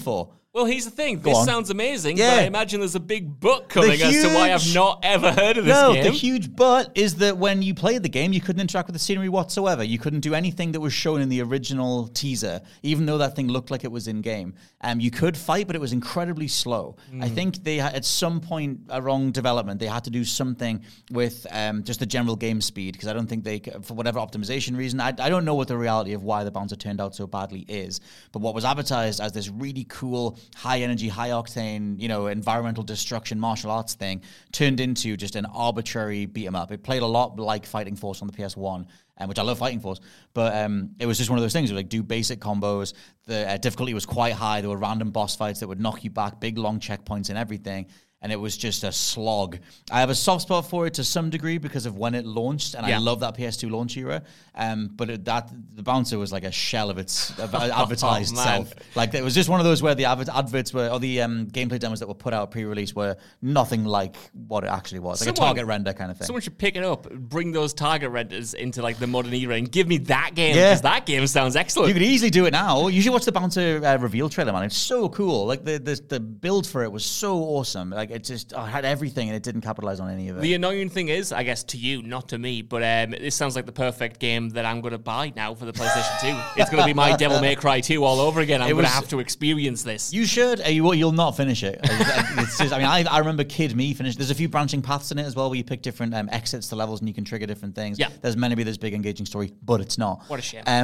Well, here's the thing. Go this on. sounds amazing, Yeah. but I imagine there's a big but coming The as to why I've huge- not ever heard of this No, game. the huge but is that when you played the game, you couldn't interact with the scenery whatsoever. You couldn't do anything that was shown in the original teaser, even though that thing looked like it was in-game. Um, you could fight, but it was incredibly slow. Mm. I think they had, at some point along development, they had to do something with um, just the general game speed, because I don't think they, c- for whatever optimization reason, I, I don't know what the reality of why the bouncer turned out so badly is. But what was advertised as this really cool, high-energy, high-octane, you know, environmental destruction martial arts thing turned into just an arbitrary beat-em-up. It played a lot like Fighting Force on the P S one, um, which I love Fighting Force, but um, it was just one of those things. It was like, do basic combos. The uh, difficulty was quite high. There were random boss fights that would knock you back, big, long checkpoints and everything. And it was just a slog. I have a soft spot for it to some degree because of when it launched, and Yeah. I love that P S two launch era. Um, but it, that the bouncer was like a shell of its of advertised Oh, man. self. Like it was just one of those where the adver- adverts were, or the um, gameplay demos that were put out pre-release were nothing like what it actually was, like Someone- a target render kind of thing. Someone should pick it up, bring those target renders into like the modern era, and give me that game Yeah. because that game sounds excellent. You could easily do it now. You should watch the bouncer uh, reveal trailer, man. It's so cool. Like the, the the build for it was so awesome. Like it just oh, it had everything, and it didn't capitalize on any of it. The annoying thing is, I guess to you, not to me, but um, this sounds like the perfect game that I'm going to buy now for the PlayStation two. It's going to be my Devil May Cry two all over again. I'm It going to was- have to experience this. You should. Uh, you, you'll not finish it. It's just, I mean, I, I remember Kid Me finished. There's a few branching paths in it as well, where you pick different um, exits to levels and you can trigger different things. Yeah. There's meant to be this big engaging story, but it's not. What a shame. Um,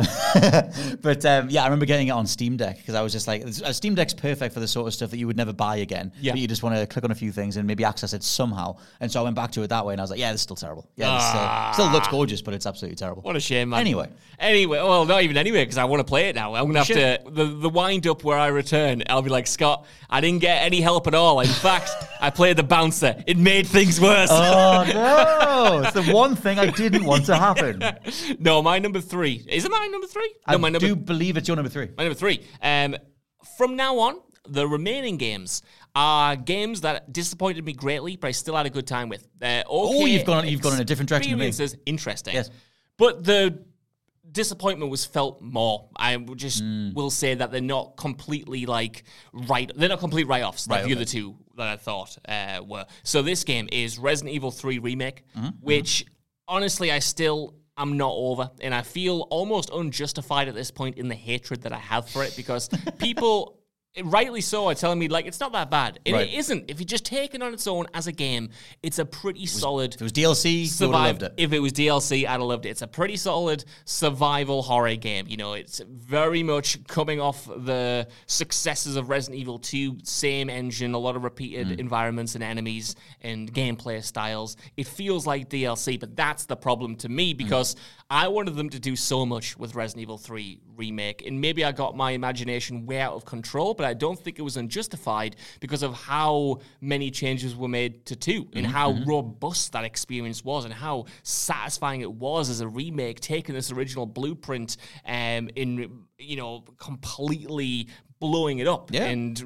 but um, yeah, I remember getting it on Steam Deck because I was just like, a Steam Deck's perfect for the sort of stuff that you would never buy again. Yeah. But you just want to click on a few things and maybe access it somehow. And so I went back to it that way, and I was like, yeah, this is still terrible. Yeah, this Ah. still, still looks gorgeous, but it's absolutely terrible. What a shame, man. Anyway. Anyway, well, not even anyway, because I want to play it now. I'm going to have should. to, the, the wind up where I return, I'll be like, Scott, I didn't get any help at all. In fact, I played the bouncer. It made things worse. Oh no! It's the one thing I didn't want to happen. No, my number three. Is it my number three? No, I my number do believe it's your number three. My number three. Um, from now on, the remaining games are games that disappointed me greatly, but I still had a good time with. Uh, okay, Oh, you've gone- you've gone in a different direction than me. Experiences, interesting. Yes. But the disappointment was felt more. I would just Mm. will say that they're not completely like right. They're not complete write-offs like Right, the okay. other two that I thought uh, were. So this game is Resident Evil three Remake, Mm-hmm, which honestly I still am not over, and I feel almost unjustified at this point in the hatred that I have for it because people. Rightly so, are telling me like it's not that bad. And Right. it isn't. If you just take it on its own as a game, it's a pretty solid. If it was D L C, you would have Survive. loved it. If it was D L C, I'd have loved it. It's a pretty solid survival horror game. You know, it's very much coming off the successes of Resident Evil two, same engine, a lot of repeated Mm. environments and enemies and gameplay styles. It feels like D L C, but that's the problem to me because I wanted them to do so much with Resident Evil three Remake, and maybe I got my imagination way out of control, but I don't think it was unjustified because of how many changes were made to two and how robust that experience was and how satisfying it was as a remake, taking this original blueprint um, in, you know, completely blowing it up Yeah. and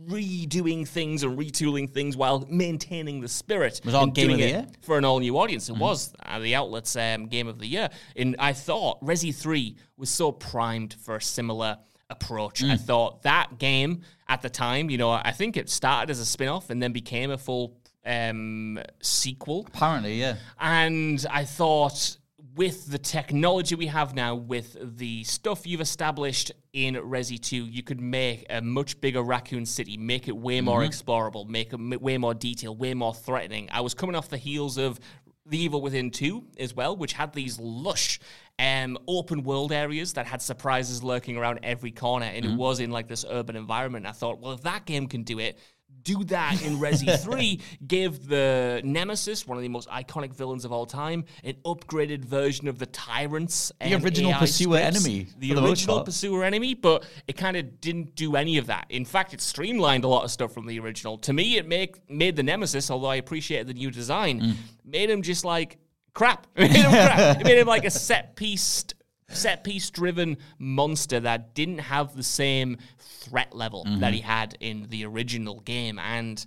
redoing things and retooling things while maintaining the spirit. Was it on and Game of doing the it Year? for an all-new audience. It was uh, the outlet's um, Game of the Year. And I thought Resi three was so primed for a similar approach. I thought that game at the time, you know, I think it started as a spin-off and then became a full um, sequel. Apparently, yeah. And I thought with the technology we have now, with the stuff you've established in Resi two, you could make a much bigger Raccoon City, make it way more explorable, make it m- way more detailed, way more threatening. I was coming off the heels of The Evil Within two as well, which had these lush um, open world areas that had surprises lurking around every corner, and it was in like this urban environment. I thought, well, if that game can do it, do that in Resi three, give the Nemesis, one of the most iconic villains of all time, an upgraded version of the Tyrants. The um, original A I pursuer scripts, enemy, The for the most original part. pursuer enemy, but it kind of didn't do any of that. In fact, it streamlined a lot of stuff from the original. To me, it make, made the Nemesis, although I appreciated the new design, Mm. made him just like crap. It made him crap. It made him like a set-piece set piece driven monster that didn't have the same threat level Mm-hmm. that he had in the original game. And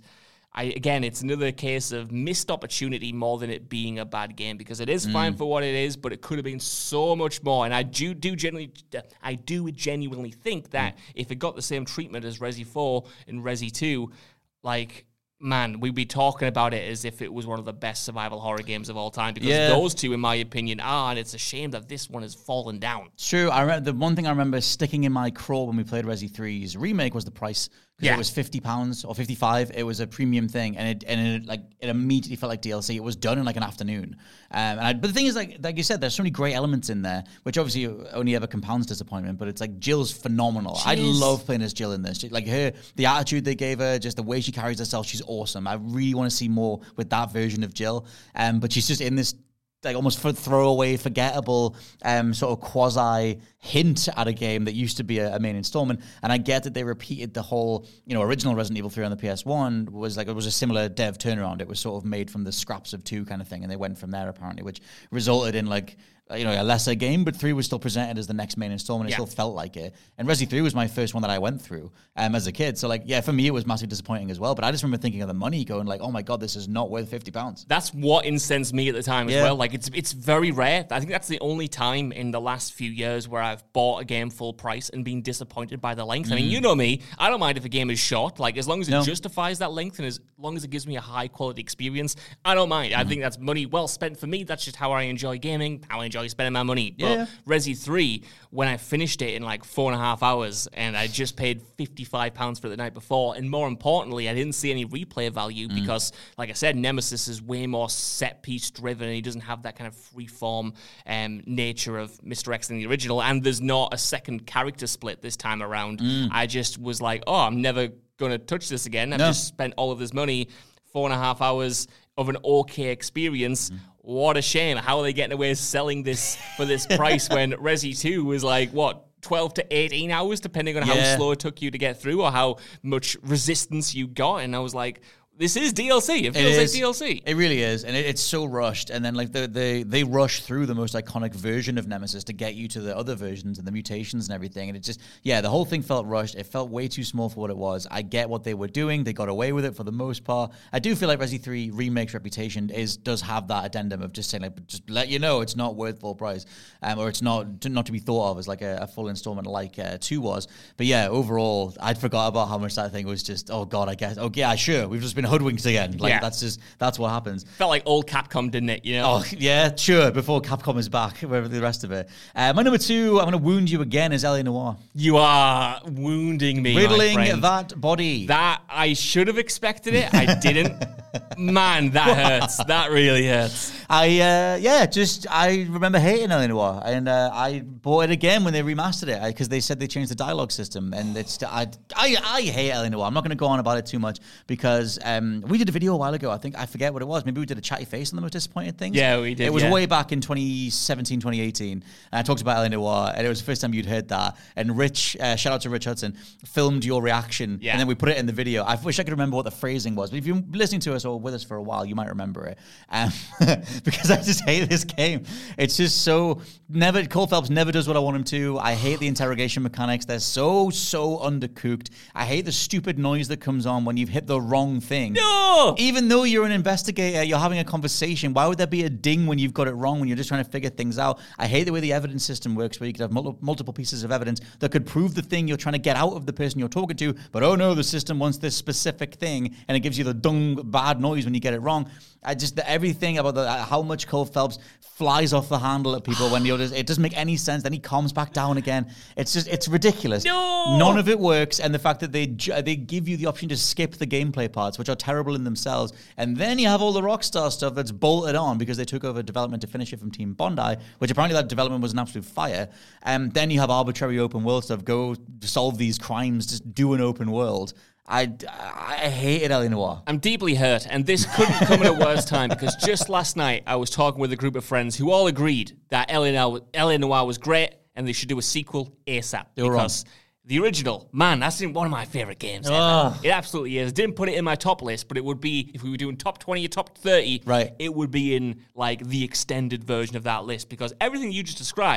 I again, it's another case of missed opportunity more than it being a bad game, because it is mm. fine for what it is, but it could have been so much more. And I do do genuinely, I do genuinely think that mm. if it got the same treatment as Resi four and Resi two, like, man, we'd be talking about it as if it was one of the best survival horror games of all time, because yeah. those two, in my opinion, are, and it's a shame that this one has fallen down. It's true. I remember the one thing I remember sticking in my craw when we played Resi three's remake was the price. Yeah. It was fifty pounds or fifty-five. It was a premium thing, and it and it like it immediately felt like D L C. It was done in like an afternoon. Um, and I, but the thing is, like like you said, there's so many great elements in there, which obviously only ever compounds disappointment. But it's like Jill's phenomenal. Jeez. I love playing as Jill in this. She, like her, the attitude they gave her, just the way she carries herself, she's awesome. I really want to see more with that version of Jill. Um, but she's just in this like almost for throwaway, forgettable um, sort of quasi hint at a game that used to be a, a main installment. And I get that they repeated the whole, you know, original Resident Evil three on the P S one was like, it was a similar dev turnaround. It was sort of made from the scraps of two kind of thing. And they went from there apparently, which resulted in like, you know, a lesser game, but three was still presented as the next main installment. It yeah. still felt like it. And Resi three was my first one that I went through um, as a kid. So, like, yeah, for me, it was massively disappointing as well. But I just remember thinking of the money going like, oh my God, this is not worth fifty pounds. That's what incensed me at the time as yeah. well. Like, it's it's very rare. I think that's the only time in the last few years where I've bought a game full price and been disappointed by the length. Mm. I mean, you know me. I don't mind if a game is short. Like, as long as it no. justifies that length and as long as it gives me a high quality experience, I don't mind. Mm. I think that's money well spent for me. That's just how I enjoy gaming, how I enjoy spending my money. Yeah. But Resi three, when I finished it in like four and a half hours and I just paid fifty-five pounds for it the night before, and more importantly, I didn't see any replay value mm. because, like I said, Nemesis is way more set-piece driven and he doesn't have that kind of free-form um, nature of Mister X in the original, and there's not a second character split this time around. Mm. I just was like, oh, I'm never going to touch this again. I've no. just spent all of this money, four and a half hours of an okay experience. Mm. What a shame. How are they getting away selling this for this price when Resi two was like, what, twelve to eighteen hours, depending on yeah. how slow it took you to get through or how much resistance you got? And I was like, this is D L C. It feels it like D L C. It really is. And it, it's so rushed. And then like the, the, they rush through the most iconic version of Nemesis to get you to the other versions and the mutations and everything. And it just, yeah, the whole thing felt rushed. It felt way too small for what it was. I get what they were doing. They got away with it for the most part. I do feel like Resi three Remake's reputation is does have that addendum of just saying, like, just let you know it's not worth full price. Um, or it's not not to be thought of as like a, a full installment like uh, two was. But yeah, overall, I'd forgot about how much that thing was just, oh God, I guess, oh yeah, sure. We've just been hoodwinked again. Like yeah. that's just that's what happens. Felt like old Capcom, didn't it? You know? Oh yeah, sure. Before Capcom is back, wherever the rest of it. Uh, my number two, I'm going to wound you again, is L A Noire. You are wounding me, riddling my friend. That body. That I should have expected it. I didn't. Man, that hurts. That really hurts. I uh, yeah, just I remember hating L A Noire, and uh, I bought it again when they remastered it because they said they changed the dialogue system, and it's I I, I hate L A Noire. I'm not going to go on about it too much because um, we did a video a while ago. I think I forget what it was. Maybe we did a chatty face on the most disappointed things. Yeah, we did. It was yeah. way back in twenty seventeen, twenty eighteen, and I talked about L A Noire, and it was the first time you'd heard that. And Rich, uh, shout out to Rich Hudson, filmed your reaction, yeah. and then we put it in the video. I wish I could remember what the phrasing was, but if you're listening to us or with us for a while, you might remember it. Um, because I just hate this game. It's just so never. Cole Phelps never does what I want him to. I hate the interrogation mechanics. They're so so undercooked. I hate the stupid noise that comes on when you've hit the wrong thing. No. Even though you're an investigator, you're having a conversation. Why would there be a ding when you've got it wrong? When you're just trying to figure things out. I hate the way the evidence system works, where you could have mul- multiple pieces of evidence that could prove the thing you're trying to get out of the person you're talking to. But oh no, the system wants this specific thing, and it gives you the dung bad noise when you get it wrong. I just the, everything about the, uh, how much Cole Phelps flies off the handle at people when you're just, it doesn't make any sense. Then he calms back down again. It's just it's ridiculous. No! None of it works, and the fact that they they give you the option to skip the gameplay parts, which are terrible in themselves, and then you have all the Rockstar stuff that's bolted on because they took over development to finish it from Team Bondi, which apparently that development was an absolute fire. And um, then you have arbitrary open world stuff. Go solve these crimes. Just do an open world. I, I hated L A Noire. I'm deeply hurt, and this couldn't come at a worse time because just last night I was talking with a group of friends who all agreed that L A Noire, L A Noire was great and they should do a sequel ASAP. They were because wrong. The original, man, that's one of my favorite games ever. Oh. It absolutely is. Didn't put it in my top list, but it would be, if we were doing top twenty or top thirty, right. it would be in like the extended version of that list because everything you just described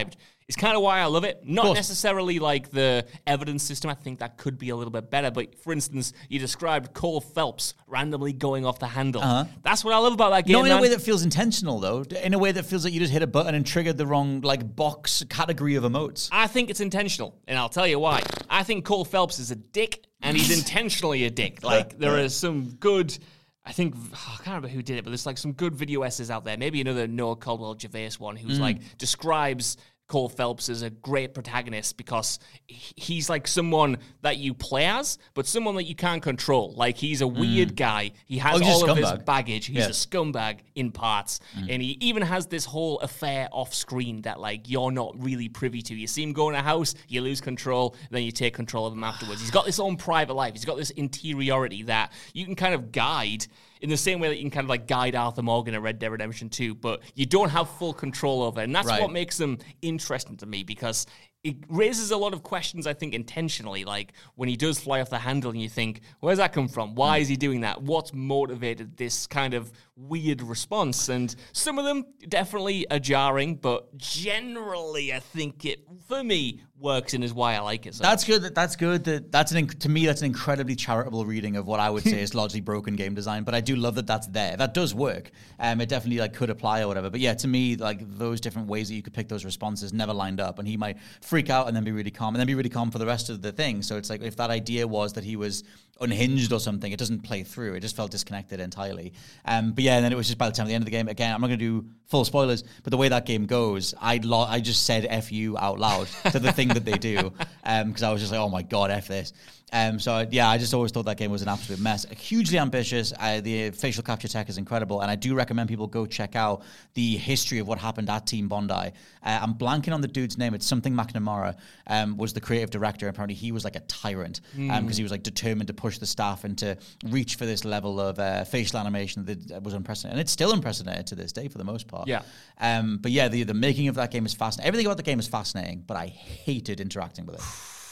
It's kind of why I love it. Not necessarily like the evidence system. I think that could be a little bit better. But for instance, you described Cole Phelps randomly going off the handle. Uh-huh. That's what I love about that game. Not in man. a way that feels intentional, though. In a way that feels like you just hit a button and triggered the wrong like box category of emotes. I think it's intentional, and I'll tell you why. I think Cole Phelps is a dick, and he's intentionally a dick. Like there is some good. I think, oh, I can't remember who did it, but there's like some good video essays out there. Maybe another Noah Caldwell-Gervais one who's mm. like describes Cole Phelps is a great protagonist because he's like someone that you play as, but someone that you can't control. Like he's a weird mm. guy. He has oh, all of his baggage. He's yeah. a scumbag in parts. Mm. And he even has this whole affair off screen that like you're not really privy to. You see him go in a house, you lose control, then you take control of him afterwards. He's got this own private life. He's got this interiority that you can kind of guide in the same way that you can kind of like guide Arthur Morgan in Red Dead Redemption two, but you don't have full control over it. And that's right. what makes him interesting to me, because it raises a lot of questions, I think, intentionally. Like when he does fly off the handle and you think, where's that come from? Why mm. is he doing that? What's motivated this kind of weird response? And some of them definitely are jarring, but generally I think it, for me, works and is why I like it. So that's good. That's good. That that's an to me that's an incredibly charitable reading of what I would say is largely broken game design. But I do love that that's there. That does work. Um, it definitely like could apply or whatever. But yeah, to me, like those different ways that you could pick those responses never lined up, and he might freak out and then be really calm and then be really calm for the rest of the thing. So it's like if that idea was that he was unhinged or something, it doesn't play through. It just felt disconnected entirely. Um, but yeah, and then it was just by the time at the end of the game, again, I'm not going to do full spoilers, but the way that game goes, I lo- I just said F you out loud to the thing that they do, because um, I was just like, oh my God, F this. Um, so yeah, I just always thought that game was an absolute mess. Hugely ambitious. Uh, the facial capture tech is incredible, and I do recommend people go check out the history of what happened at Team Bondi. Uh, I'm blanking on the dude's name. It's something McNamara. Um, was the creative director. Apparently, he was like a tyrant because mm. um, he was like determined to push the staff and to reach for this level of uh, facial animation that was unprecedented, and it's still unprecedented to this day for the most part. Yeah. Um, but yeah, the the making of that game is fascinating. Everything about the game is fascinating, but I hated interacting with it.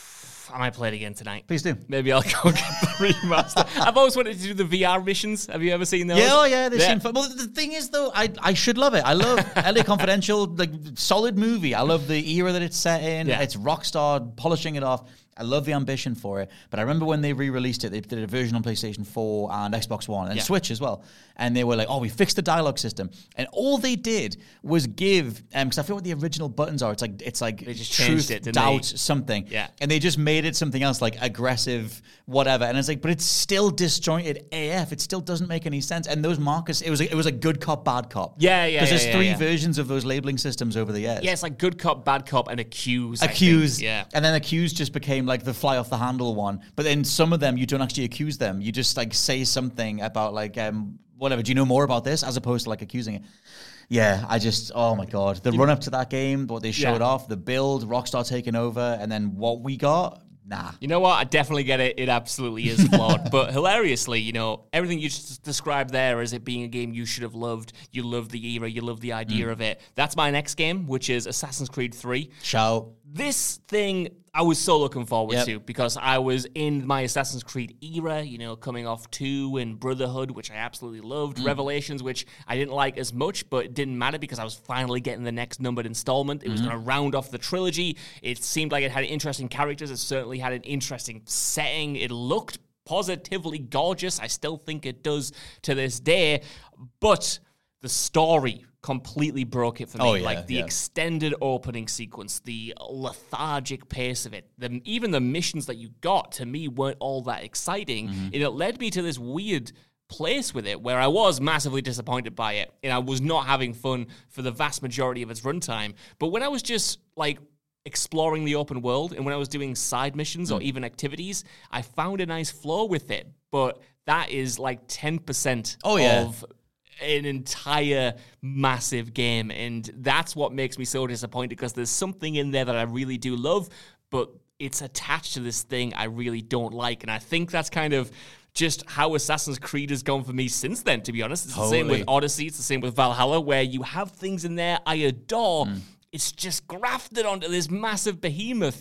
I might play it again tonight. Please do. Maybe I'll go get the remaster. I've always wanted to do the V R missions. Have you ever seen those? Yeah, oh yeah, they yeah. seem fun. Well, the thing is, though, I I should love it. I love L A Confidential, like solid movie. I love the era that it's set in. Yeah. It's Rockstar polishing it off. I love the ambition for it, but I remember when they re-released it, they did a version on PlayStation four and Xbox One and yeah. Switch as well, and they were like, oh, we fixed the dialogue system, and all they did was give, um, because I feel what the original buttons are, it's like, it's like they just truth, it, doubt, they? something, yeah. and they just made it something else, like aggressive, whatever, and it's like, but it's still disjointed A F, it still doesn't make any sense, and those markers, it was a, it was a good cop, bad cop. Yeah, yeah, Because yeah, there's yeah, three yeah. versions of those labeling systems over the years. Yeah, it's like good cop, bad cop, and accuse. Accuse, yeah. And then accuse just became like the fly off the handle one, but then some of them you don't actually accuse them, you just like say something about like um whatever, do you know more about this, as opposed to like accusing it. Yeah, I just, oh my God, the run up to that game, what they showed yeah. off, the build, Rockstar taking over, and then what we got, nah. You know what, I definitely get it, it absolutely is flawed, but hilariously, you know, everything you just described there as it being a game you should have loved, you love the era, you love the idea mm. of it. That's my next game, which is Assassin's Creed three. Shout. This thing I was so looking forward yep. to, because I was in my Assassin's Creed era, you know, coming off two and Brotherhood, which I absolutely loved, mm. Revelations, which I didn't like as much, but it didn't matter because I was finally getting the next numbered installment. It mm-hmm. was going to round off the trilogy. It seemed like it had interesting characters. It certainly had an interesting setting. It looked positively gorgeous. I still think it does to this day, but the story completely broke it for me. Oh, yeah, like the yeah. extended opening sequence, the lethargic pace of it, the, even the missions that you got, to me, weren't all that exciting. Mm-hmm. And it led me to this weird place with it where I was massively disappointed by it, and I was not having fun for the vast majority of its runtime. But when I was just like exploring the open world, and when I was doing side missions mm. or even activities, I found a nice flow with it. But that is like ten percent oh, yeah. of an entire massive game, and that's what makes me so disappointed, because there's something in there that I really do love, but it's attached to this thing I really don't like. And I think that's kind of just how Assassin's Creed has gone for me since then, to be honest. It's totally. the same with Odyssey, it's the same with Valhalla, where you have things in there I adore. Mm. It's just grafted onto this massive behemoth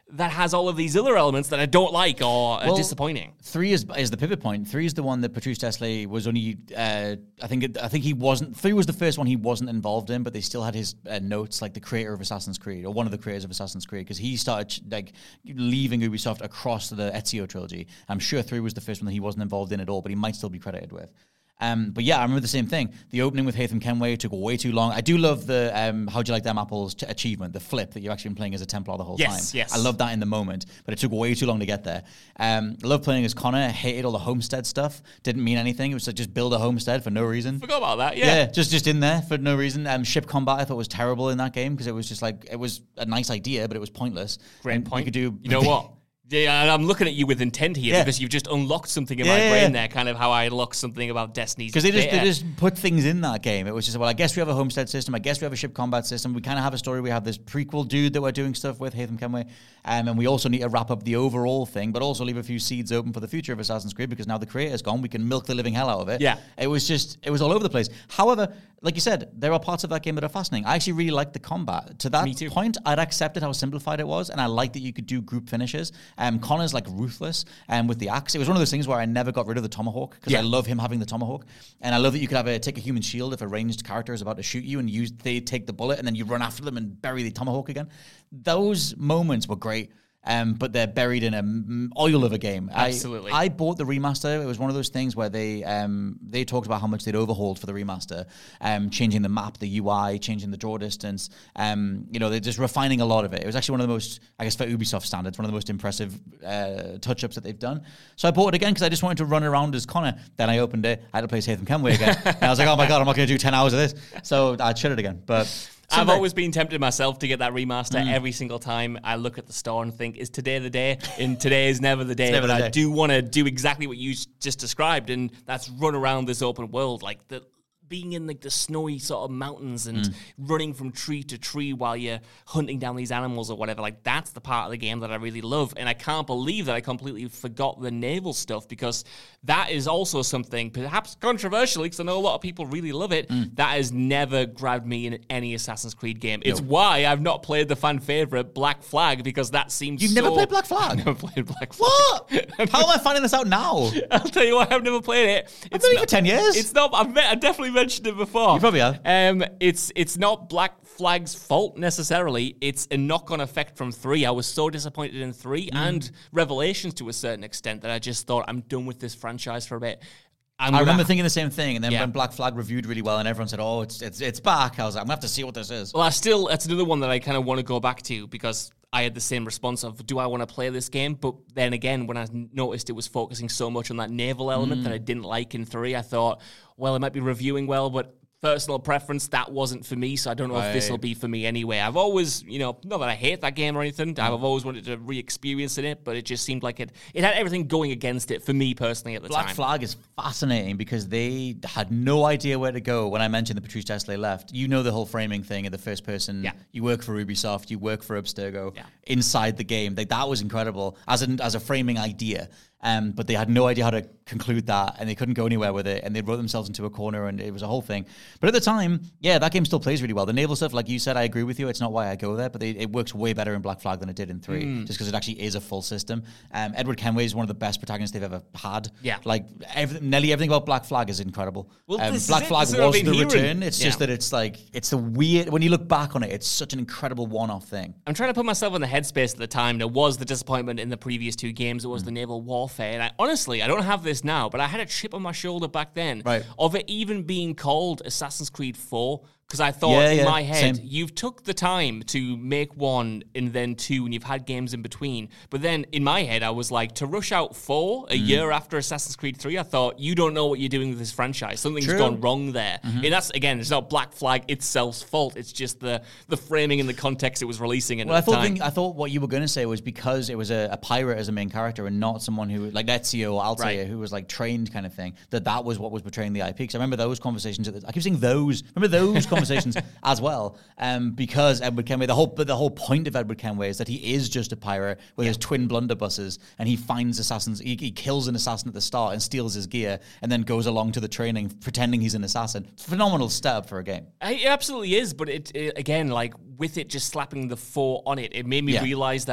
that has all of these other elements that I don't like or are Well, disappointing. Three is is the pivot point. Three is the one that Patrice Désilets was only. Uh, I think. It, I think he wasn't. Three was the first one he wasn't involved in, but they still had his uh, notes, like the creator of Assassin's Creed or one of the creators of Assassin's Creed, because he started like leaving Ubisoft across the Ezio trilogy. I'm sure three was the first one that he wasn't involved in at all, but he might still be credited with. Um, but yeah, I remember the same thing. The opening with Haytham Kenway took way too long. I do love the um, How'd You Like Them Apples t- achievement, the flip that you've actually been playing as a Templar the whole yes, time. Yes, I love that in the moment, but it took way too long to get there. Um, I love playing as Connor. I hated all the homestead stuff. Didn't mean anything. It was like just build a homestead for no reason. Forgot about that, yeah. Yeah, just, just in there for no reason. Um, ship combat I thought was terrible in that game because it was just like, it was a nice idea, but it was pointless. Great and point. You could do... You know what? Yeah, and I'm looking at you with intent here Yeah. because you've just unlocked something in Yeah, my yeah, brain yeah. there, kind of how I unlocked something about Destiny's Because they just, they beta. just put things in that game. It was just, well, I guess we have a homestead system. I guess we have a ship combat system. We kind of have a story. We have this prequel dude that we're doing stuff with, Haytham Kenway. Um, and we also need to wrap up the overall thing, but also leave a few seeds open for the future of Assassin's Creed because now the creator's gone. We can milk the living hell out of it. Yeah. It was just, it was all over the place. However, like you said, there are parts of that game that are fascinating. I actually really liked the combat. To that Me too. point, I'd accepted how simplified it was, and I liked that you could do group finishes. Um, Connor's like ruthless um, with the axe. It was one of those things where I never got rid of the tomahawk because Yeah. I love him having the tomahawk, and I love that you could have a take a human shield if a ranged character is about to shoot you, and use they take the bullet, and then you run after them and bury the tomahawk again. Those moments were great. Um, but they're buried in a m- oil of a game. Absolutely. I, I bought the remaster. It was one of those things where they um, they talked about how much they'd overhauled for the remaster, um, changing the map, the U I, changing the draw distance. Um, you know, they're just refining a lot of it. It was actually one of the most, I guess, for Ubisoft standards, one of the most impressive uh, touch-ups that they've done. So I bought it again because I just wanted to run around as Connor. Then I opened it. I had to play as Haytham Kenway again. And I was like, oh my God, I'm not going to do ten hours of this. So I shut it again. But I've someday- always been tempted myself to get that remaster every single time I look at the store and think, is today the day? And today is never the day. never but the I day. do want to do exactly what you s- just described, and that's run around this open world. Like the being in like the snowy sort of mountains and Mm. running from tree to tree while you're hunting down these animals or whatever. Like that's the part of the game that I really love. And I can't believe that I completely forgot the naval stuff because that is also something, perhaps controversially, because I know a lot of people really love it, Mm. that has never grabbed me in any Assassin's Creed game. It's why I've not played the fan favorite Black Flag because that seems You've so... never played Black Flag? I've never played Black Flag. What? How am I finding this out now? I'll tell you why I've never played it. I've known you for ten years. It's not. I've, met, I've definitely mentioned it before. You probably have. Um, it's it's not Black Flag's fault necessarily. It's a knock-on effect from three. I was so disappointed in three Mm. and Revelations to a certain extent that I just thought I'm done with this franchise for a bit. I'm I gonna- remember thinking the same thing, and then Yeah. when Black Flag reviewed really well, and everyone said, "Oh, it's it's it's back," I was like, "I'm gonna have to see what this is." Well, I still, that's another one that I kind of want to go back to because I had the same response of, do I want to play this game? But then again, when I noticed it was focusing so much on that naval element Mm. that I didn't like in three, I thought, well, it might be reviewing well, but personal preference, that wasn't for me, so I don't know if this will Right. be for me anyway. I've always, you know, not that I hate that game or anything, Mm. I've always wanted to re-experience in it, but it just seemed like it, it had everything going against it for me personally at the Black time. Flag is fascinating because they had no idea where to go when I mentioned that Patrice Désilets left. You know the whole framing thing of the first person. Yeah. You work for Ubisoft, you work for Abstergo Yeah. inside the game. Like, that was incredible as an, as a framing idea. Um, but they had no idea how to conclude that, and they couldn't go anywhere with it, and they wrote themselves into a corner, and it was a whole thing. But at the time, yeah, that game still plays really well. The naval stuff, like you said, I agree with you. It's not why I go there, but they, it works way better in Black Flag than it did in three, Mm. just because it actually is a full system. Um, Edward Kenway is one of the best protagonists they've ever had. Yeah. Like, every, nearly everything about Black Flag is incredible. Well, um, this is Black it. Flag This is what was I've the been hearing. return. It's just Yeah. that it's like, it's the weird, when you look back on it, it's such an incredible one-off thing. I'm trying to put myself in the headspace at the time. There was the disappointment in the previous two games. It was the naval warfare. And I, honestly, I don't have this now, but I had a chip on my shoulder back then Right. of it even being called Assassin's Creed four. Because I thought Yeah, in yeah, my head, same. you've took the time to make one and then two, and you've had games in between. But then in my head, I was like, to rush out four a Mm. year after Assassin's Creed three, I thought, you don't know what you're doing with this franchise. Something's True. gone wrong there. Mm-hmm. And that's, again, it's not Black Flag itself's fault. It's just the the framing and the context it was releasing in Well, I at the thought time. thing, I thought what you were going to say was because it was a, a pirate as a main character and not someone who like Ezio or Altair Right. who was like trained kind of thing, that that was what was betraying the I P. Because I remember those conversations. At the, I keep saying those. Remember those conversations as well. Um, because Edward Kenway, the whole but the whole point of Edward Kenway is that he is just a pirate with his twin blunderbusses, and he finds assassins. He, he kills an assassin at the start and steals his gear, and then goes along to the training pretending he's an assassin. Phenomenal setup for a game. It absolutely is, but it, it again, like with it just slapping the four on it, it made me Yeah. realize that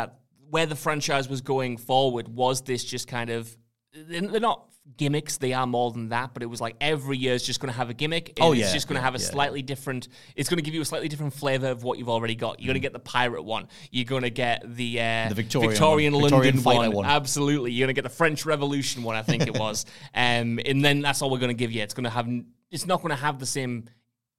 where the franchise was going forward. Was this just kind of, they're not gimmicks, they are more than that, but it was like every year is just going to have a gimmick. Oh, it's yeah, just going to yeah, have a yeah. slightly different, it's going to give you a slightly different flavor of what you've already got. You're going to get the pirate one. You're going to get the, uh, The Victorian Victorian one. London Victorian fighter one. one. Absolutely. You're going to get the French Revolution one, I think it was. um, and then that's all we're going to give you. It's going to have, it's not going to have the same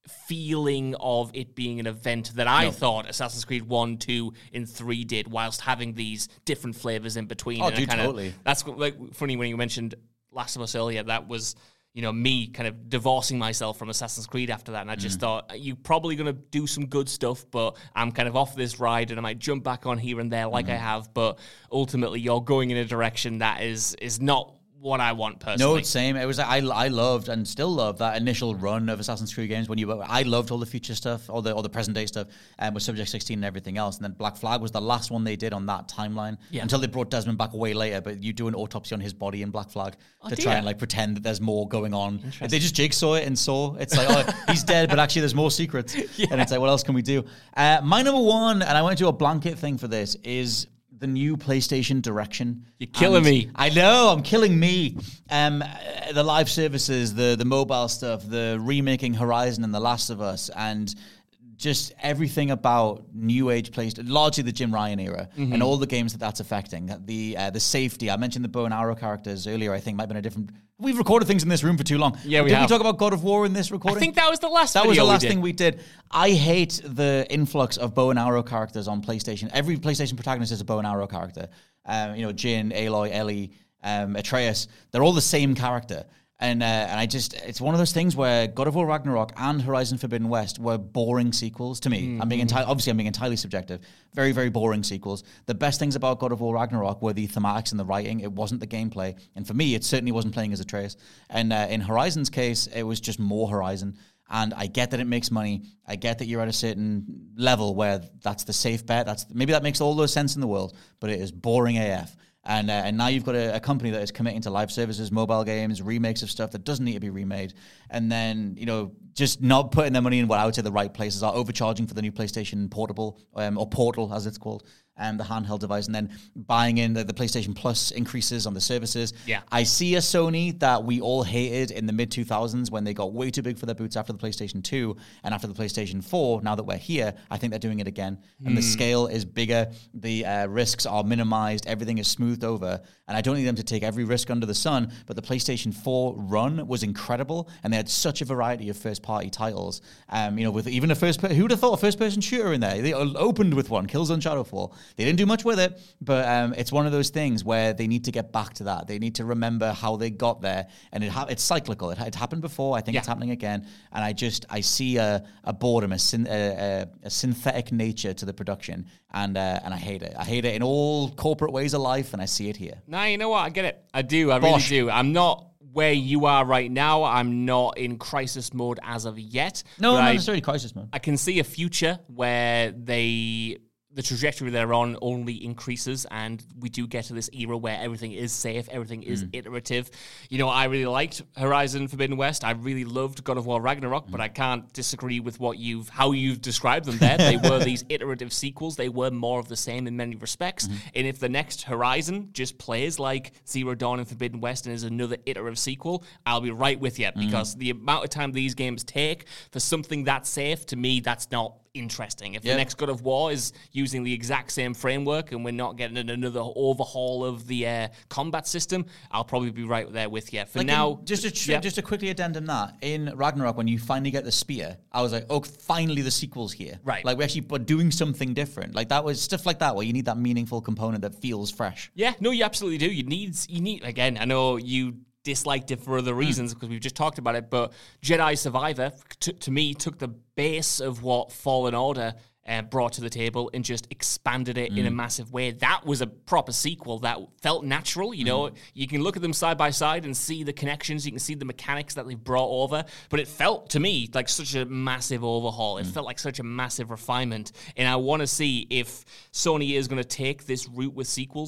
feeling of it being an event that I No. thought Assassin's Creed one, two, and three did, whilst having these different flavors in between. Oh, And I dude, kinda, totally. That's like funny when you mentioned Last of Us earlier. That was, you know, me kind of divorcing myself from Assassin's Creed after that, and I just Mm. thought, you're probably going to do some good stuff, but I'm kind of off this ride, and I might jump back on here and there like Mm. I have, but ultimately you're going in a direction that is is not what I want personally. No, it's same. It was I I loved and still love that initial run of Assassin's Creed games when you were, I loved all the future stuff, all the all the present day stuff, and um, with Subject sixteen and everything else. And then Black Flag was the last one they did on that timeline Yeah. until they brought Desmond back way later. But you do an autopsy on his body in Black Flag Oh, to dear. try and like pretend that there's more going on. They just jigsaw it and saw it's like, oh, he's dead, but actually there's more secrets. Yeah. And it's like, what else can we do? Uh, my number one, and I want to do a blanket thing for this, is the new PlayStation direction. You're killing And me. I know, I'm killing me. Um, uh, the live services, the the mobile stuff, the remaking Horizon and The Last of Us, and just everything about new age PlayStation, largely the Jim Ryan era, Mm-hmm. and all the games that that's affecting. The uh, the safety. I mentioned the bow and arrow characters earlier. I think might have been a different. We've recorded things in this room for too long. Yeah, we Did have. we talk about God of War in this recording? I think that was the last That was video the we last did. thing we did. I hate the influx of bow and arrow characters on PlayStation. Every PlayStation protagonist is a bow and arrow character. Um, you know, Jin, Aloy, Ellie, um, Atreus. They're all the same character. And uh, and I just, it's one of those things where God of War Ragnarok and Horizon Forbidden West were boring sequels to me. Mm-hmm. I'm being entirely, obviously I'm being entirely subjective. Very, very boring sequels. The best things about God of War Ragnarok were the thematics and the writing. It wasn't the gameplay. And for me, it certainly wasn't playing as Atreus. And uh, in Horizon's case, it was just more Horizon. And I get that it makes money. I get that you're at a certain level where that's the safe bet. That's maybe that makes all the sense in the world, but it is boring A F. And uh, and now you've got a, a company that is committing to live services, mobile games, remakes of stuff that doesn't need to be remade. And then, you know, just not putting their money in what I would say the right places are, overcharging for the new PlayStation Portable, um, or Portal as it's called, um, the handheld device, and then buying in the, the PlayStation Plus increases on the services. Yeah. I see a Sony that we all hated in the mid two thousands when they got way too big for their boots after the PlayStation two and after the PlayStation four. Now that we're here, I think they're doing it again. And the scale is bigger. The uh, risks are minimized. Everything is smoothed over. And I don't need them to take every risk under the sun, but the PlayStation four run was incredible. And they had such a variety of first-party titles. Um, you know, with even a first, per- who would have thought a first-person shooter in there? They opened with one, Killzone Shadowfall. They didn't do much with it, but um, it's one of those things where they need to get back to that. They need to remember how they got there, and it ha- it's cyclical. It, it happened before. I think Yeah. it's happening again, and I just I see a, a boredom, a, syn- a, a, a synthetic nature to the production, and uh, and I hate it. I hate it in all corporate ways of life, and I see it here. Nah, you know what? I get it. I do. I Bosh. really do. I'm not where you are right now. I'm not in crisis mode as of yet. No, but not I, necessarily crisis mode. I can see a future where they the trajectory they're on only increases, and we do get to this era where everything is safe, everything is Mm. iterative. You know, I really liked Horizon Forbidden West. I really loved God of War Ragnarok, Mm. but I can't disagree with what you've how you've described them there. They were these iterative sequels. They were more of the same in many respects. Mm-hmm. And if the next Horizon just plays like Zero Dawn and Forbidden West and is another iterative sequel, I'll be right with you, because Mm. the amount of time these games take for something that safe, to me, that's not interesting. If Yep. the next God of War is using the exact same framework and we're not getting another overhaul of the uh, combat system, I'll probably be right there with you. For Like now, in- just to tr- yeah. just to quickly addendum that, in Ragnarok, when you finally get the spear, I was like, oh, finally the sequel's here. Right. Like, we actually are doing something different. Like, that was stuff like that, where you need that meaningful component that feels fresh. Yeah, no, you absolutely do. You need, you need. Again, I know you disliked it for other Hmm. reasons because we've just talked about it, but Jedi Survivor, t- to me, took the base of what Fallen Order uh, brought to the table and just expanded it in Hmm. a massive way. That was a proper sequel that felt natural. You know, you can look at them side by side and see the connections. You can see the mechanics that they've brought over, but it felt to me like such a massive overhaul. It felt like such a massive refinement, and I want to see if Sony is going to take this route with sequels.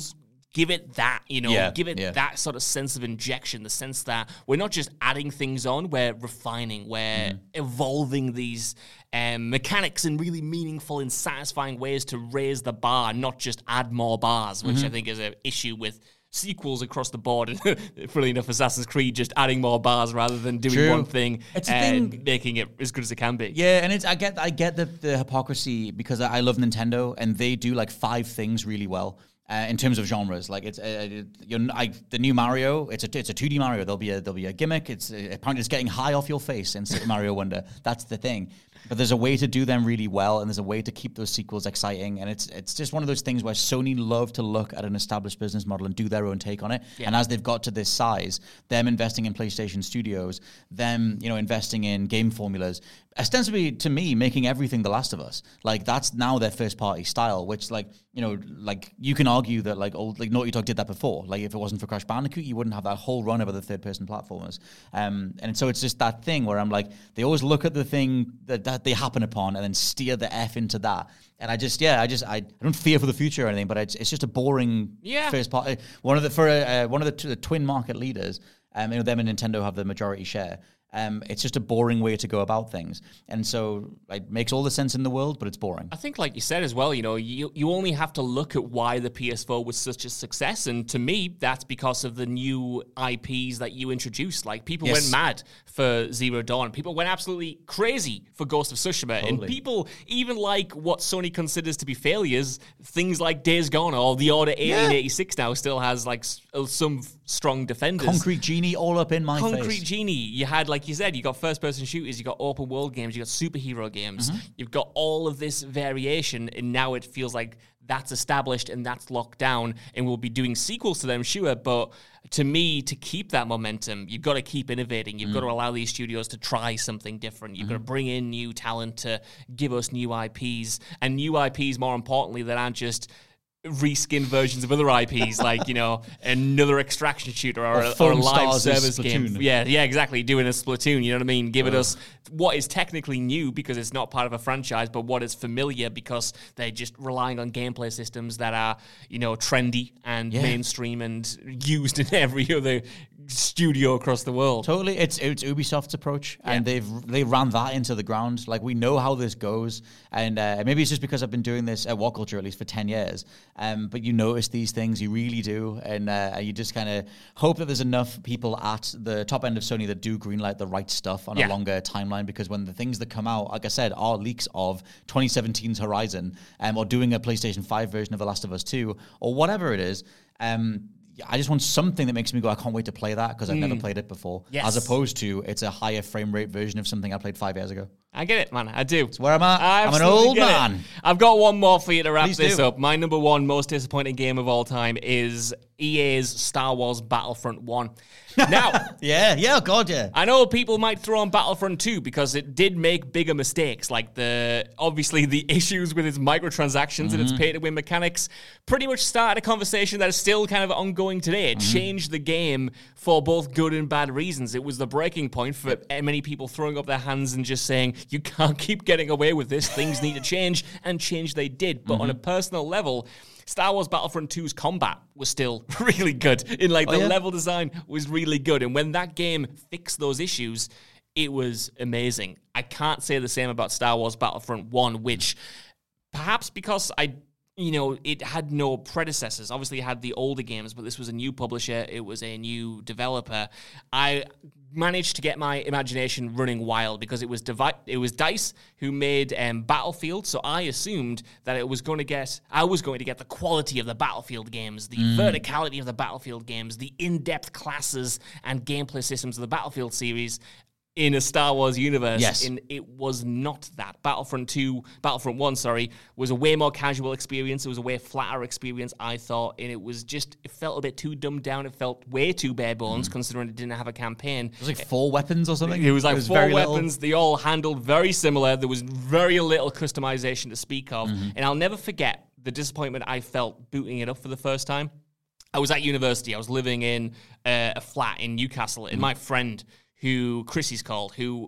give it that, you know, Yeah, give it yeah. that sort of sense of injection, the sense that we're not just adding things on, we're refining, we're Mm. evolving these um, mechanics in really meaningful and satisfying ways to raise the bar, not just add more bars, which Mm-hmm. I think is an issue with sequels across the board. Funnily enough, Assassin's Creed just adding more bars rather than doing True. one thing It's a and thing- making it as good as it can be. Yeah, and it's I get I get the, the hypocrisy because I love Nintendo and they do like five things really well. Uh, in terms of genres, like it's uh, it, you're, I, the new Mario, it's a it's a two D Mario. There'll be a there'll be a gimmick. It's uh, apparently it's getting high off your face in Super Mario Wonder. That's the thing. But there's a way to do them really well, and there's a way to keep those sequels exciting. And it's it's just one of those things where Sony love to look at an established business model and do their own take on it. Yeah. And as they've got to this size, them investing in PlayStation Studios, them you know investing in game formulas, ostensibly to me making everything The Last of Us. Like that's now their first party style, which like you know like you can argue that like old like Naughty Dog did that before. Like if it wasn't for Crash Bandicoot, you wouldn't have that whole run of other third person platformers. Um, and so it's just that thing where I'm like they always look at the thing that, that they happen upon and then steer the F into that. And I just yeah I just I, I don't fear for the future or anything, but it's, it's just a boring Yeah. first part. One of the for uh, one of the, t- the twin market leaders. Um, you know them and Nintendo have the majority share. Um, it's just a boring way to go about things, and so it makes all the sense in the world, but it's boring. I think, like you said as well, you know, you you only have to look at why the P S four was such a success, and to me, that's because of the new I Ps that you introduced. Like people Yes. went mad for Zero Dawn, people went absolutely crazy for Ghost of Tsushima, and Totally. people even like what Sony considers to be failures. Things like Days Gone or The Order eighteen eighty-six now still has like s- some f- strong defenders. Concrete Genie all up in my Concrete face. Genie. You had, like you said, you got first-person shooters, you got open-world games, you got superhero games. Mm-hmm. You've got all of this variation, and now it feels like that's established and that's locked down, and we'll be doing sequels to them, sure, but to me, to keep that momentum, you've got to keep innovating. You've got to Mm. allow these studios to try something different. You've got Mm-hmm. to bring in new talent to give us new I Ps, and new I Ps, more importantly, that aren't just reskin versions of other I Ps, like, you know, another extraction shooter or, Or a, or a Foam live Stars in service game. Splatoon. Yeah, yeah, exactly. Doing a Splatoon, you know what I mean? Giving us what is technically new because it's not part of a franchise, but what is familiar because they're just relying on gameplay systems that are, you know, trendy and Yeah. mainstream and used in every other studio across the world. Totally, it's it's Ubisoft's approach, and Yeah. they've they ran that into the ground. Like we know how this goes, and uh, maybe it's just because I've been doing this at What Culture at least for ten years. Um, but you notice these things, you really do, and uh, you just kind of hope that there's enough people at the top end of Sony that do greenlight the right stuff on Yeah. a longer timeline. Because when the things that come out, like I said, are leaks of twenty seventeen's Horizon, um, or doing a PlayStation five version of The Last of Us two, or whatever it is, um. I just want something that makes me go, I can't wait to play that because I've never played it before. Yes. As opposed to it's a higher frame rate version of something I played five years ago. I get it, man. I do. It's where I'm at. I I'm an absolutely old get it. man. I've got one more for you to wrap Please this do. up. My number one most disappointing game of all time is E A's Star Wars Battlefront one. Now, Yeah, yeah, oh God, yeah. I know people might throw on Battlefront two because it did make bigger mistakes, like the obviously the issues with its microtransactions and its pay-to-win mechanics pretty much started a conversation that is still kind of ongoing today. It changed the game for both good and bad reasons. It was the breaking point for many people throwing up their hands and just saying, you can't keep getting away with this, things need to change, and change they did. But on a personal level, Star Wars Battlefront two's combat was still really good. In like Oh, the yeah? level design was really good. And when that game fixed those issues, it was amazing. I can't say the same about Star Wars Battlefront one, which perhaps because I, you know, it had no predecessors. Obviously, it had the older games, but this was a new publisher. It was a new developer. I managed to get my imagination running wild because it was Devi- it was DICE who made um, Battlefield. So I assumed that it was going to get, I was going to get the quality of the Battlefield games, the verticality of the Battlefield games, the in-depth classes and gameplay systems of the Battlefield series in a Star Wars universe. Yes. And it was not that. Battlefront two, Battlefront one, sorry, was a way more casual experience. It was a way flatter experience, I thought, and it was just, it felt a bit too dumbed down. It felt way too bare bones, considering it didn't have a campaign. It was like four weapons or something. It was like four very little. weapons. They all handled very similar. There was very little customization to speak of. Mm-hmm. And I'll never forget the disappointment I felt booting it up for the first time. I was at university. I was living in uh, a flat in Newcastle, and my friend, who Chris is called, who was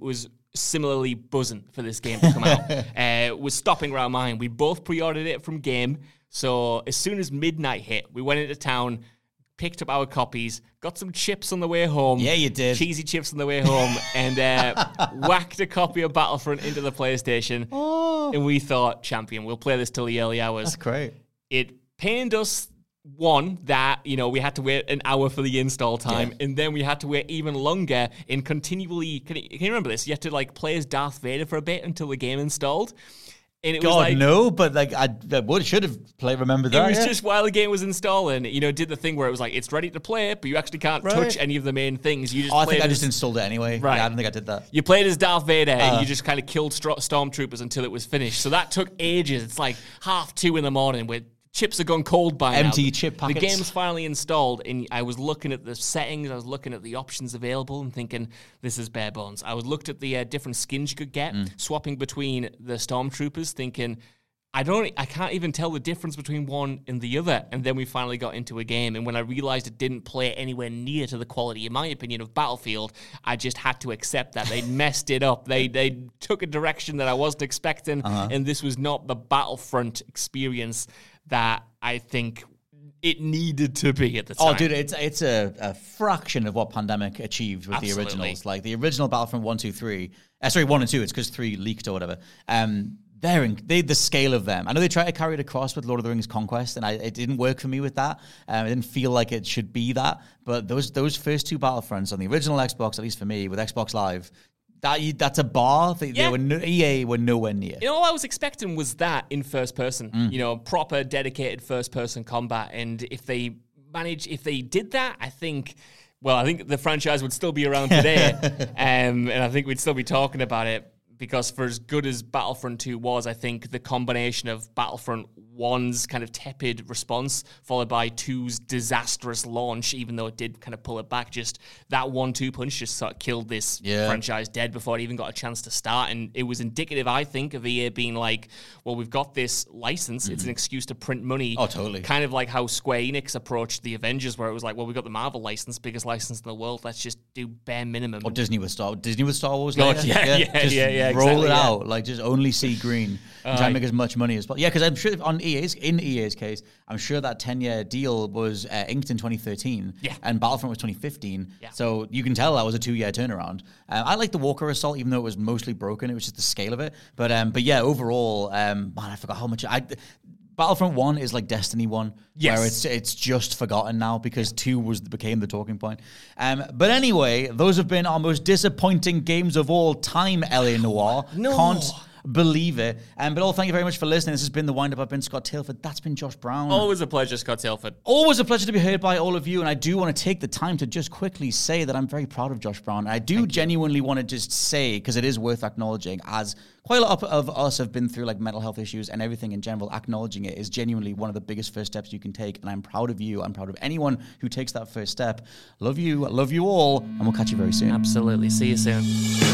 similarly buzzing for this game to come out. Uh, was stopping around mine. We both pre-ordered it from Game. So as soon as midnight hit, we went into town, picked up our copies, got some chips on the way home. Yeah, you did. Cheesy chips on the way home, and uh, whacked a copy of Battlefront into the PlayStation. Oh. And we thought, champion, we'll play this till the early hours. That's great. It pained us, one, that, you know, we had to wait an hour for the install time, yeah. and then we had to wait even longer in continually, can you, can you remember this? You had to, like, play as Darth Vader for a bit until the game installed. And it God, was like, no, but like I, I would should have played. Remember that? It was yeah. just while the game was installing, you know, did the thing where it was like it's ready to play, but you actually can't right. touch any of the main things. You just oh, I think I as, just installed it anyway. Right. Yeah, I don't think I did that. You played as Darth Vader, uh, and you just kind of killed st- stormtroopers until it was finished. So that took ages. It's like half two in the morning with. Chips have gone cold by Empty now. chip packets. The game's finally installed, and I was looking at the settings, I was looking at the options available, and thinking, this is bare bones. I was looked at the uh, different skins you could get, mm. swapping between the stormtroopers, thinking, I don't, I can't even tell the difference between one and the other. And then we finally got into a game, and when I realized it didn't play anywhere near to the quality, in my opinion, of Battlefield, I just had to accept that they messed it up. They they took a direction that I wasn't expecting, uh-huh. and this was not the Battlefront experience that I think it needed to be at the time. Oh, dude, it's it's a, a fraction of what Pandemic achieved with Absolutely. the originals. Like the original Battlefront one, two, three. Uh, sorry, one and two. It's because three leaked or whatever. Um, they're in, they the scale of them. I know they tried to carry it across with Lord of the Rings Conquest, and I, it didn't work for me with that. Um, I didn't feel like it should be that. But those those first two Battlefronts on the original Xbox, at least for me, with Xbox Live. That that's a bar. They, yeah. they were no, E A were nowhere near. You know, all I was expecting was that in first person. Mm. You know, proper, dedicated first person combat. And if they manage, if they did that, I think, well, I think the franchise would still be around today, um, and I think we'd still be talking about it. Because for as good as Battlefront two was, I think the combination of Battlefront one's kind of tepid response, followed by two's disastrous launch, even though it did kind of pull it back, just that one two punch just sort of killed this yeah. franchise dead before it even got a chance to start. And it was indicative, I think, of E A being like, well, we've got this license. Mm-hmm. It's an excuse to print money. Oh, totally. Kind of like how Square Enix approached the Avengers, where it was like, well, we've got the Marvel license, biggest license in the world. Let's just do bare minimum. Or Disney with Star Disney with Star Wars. God, yeah, yeah, yeah, just yeah, yeah. Roll exactly, it yeah. out, like just only see green and uh, try and make as much money as possible. Yeah, because I'm sure on E A's in E A's case, I'm sure that ten-year deal was uh, inked in twenty thirteen, yeah. and Battlefront was twenty fifteen. Yeah. So you can tell that was a two-year turnaround. Uh, I like the Walker Assault, even though it was mostly broken. It was just the scale of it. But um, but yeah, overall, um, man, I forgot how much I. Battlefront one is like Destiny one, yes. where it's it's just forgotten now because two was became the talking point. Um, but anyway, those have been our most disappointing games of all time, L A Noire. No. Can't believe it. Um, but all, thank you very much for listening. This has been The Wind Up. I've been Scott Tilford. That's been Josh Brown. Always a pleasure, Scott Tilford. Always a pleasure to be heard by all of you. And I do want to take the time to just quickly say that I'm very proud of Josh Brown. And I do thank genuinely you. want to just say, because it is worth acknowledging, as quite a lot of us have been through like mental health issues and everything in general, acknowledging it is genuinely one of the biggest first steps you can take. And I'm proud of you. I'm proud of anyone who takes that first step. Love you. Love you all. And we'll catch you very soon. Absolutely. See you soon.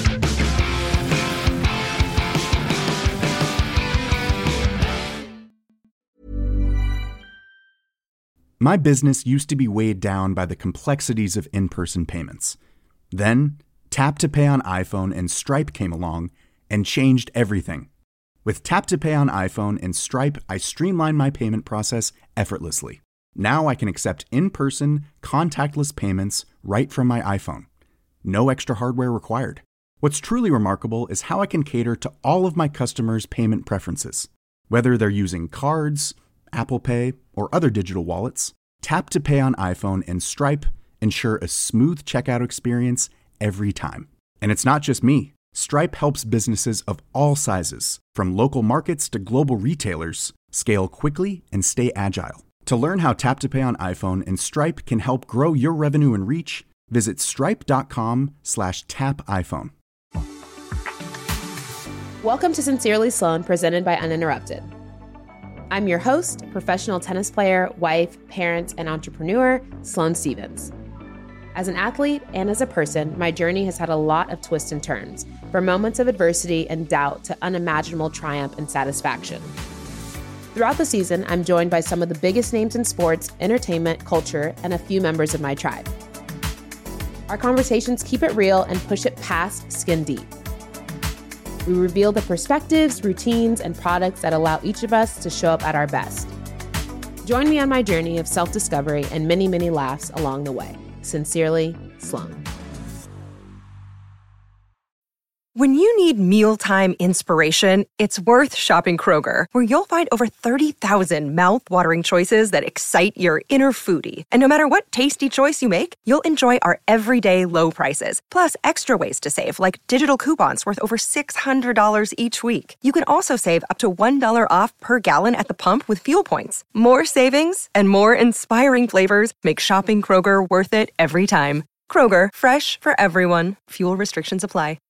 My business used to be weighed down by the complexities of in-person payments. Then, Tap to Pay on iPhone and Stripe came along and changed everything. With Tap to Pay on iPhone and Stripe, I streamlined my payment process effortlessly. Now I can accept in-person, contactless payments right from my iPhone. No extra hardware required. What's truly remarkable is how I can cater to all of my customers' payment preferences. Whether they're using cards, Apple Pay, or other digital wallets, Tap to Pay on iPhone and Stripe ensure a smooth checkout experience every time. And it's not just me. Stripe helps businesses of all sizes, from local markets to global retailers, scale quickly and stay agile. To learn how Tap to Pay on iPhone and Stripe can help grow your revenue and reach, visit stripe.com slash tap iPhone. Welcome to Sincerely Sloan, presented by Uninterrupted. I'm your host, professional tennis player, wife, parent, and entrepreneur, Sloane Stevens. As an athlete and as a person, my journey has had a lot of twists and turns, from moments of adversity and doubt to unimaginable triumph and satisfaction. Throughout the season, I'm joined by some of the biggest names in sports, entertainment, culture, and a few members of my tribe. Our conversations keep it real and push it past skin deep. We reveal the perspectives, routines, and products that allow each of us to show up at our best. Join me on my journey of self-discovery and many, many laughs along the way. Sincerely, Sloan. When you need mealtime inspiration, it's worth shopping Kroger, where you'll find over thirty thousand mouth-watering choices that excite your inner foodie. And no matter what tasty choice you make, you'll enjoy our everyday low prices, plus extra ways to save, like digital coupons worth over six hundred dollars each week. You can also save up to one dollar off per gallon at the pump with fuel points. More savings and more inspiring flavors make shopping Kroger worth it every time. Kroger, fresh for everyone. Fuel restrictions apply.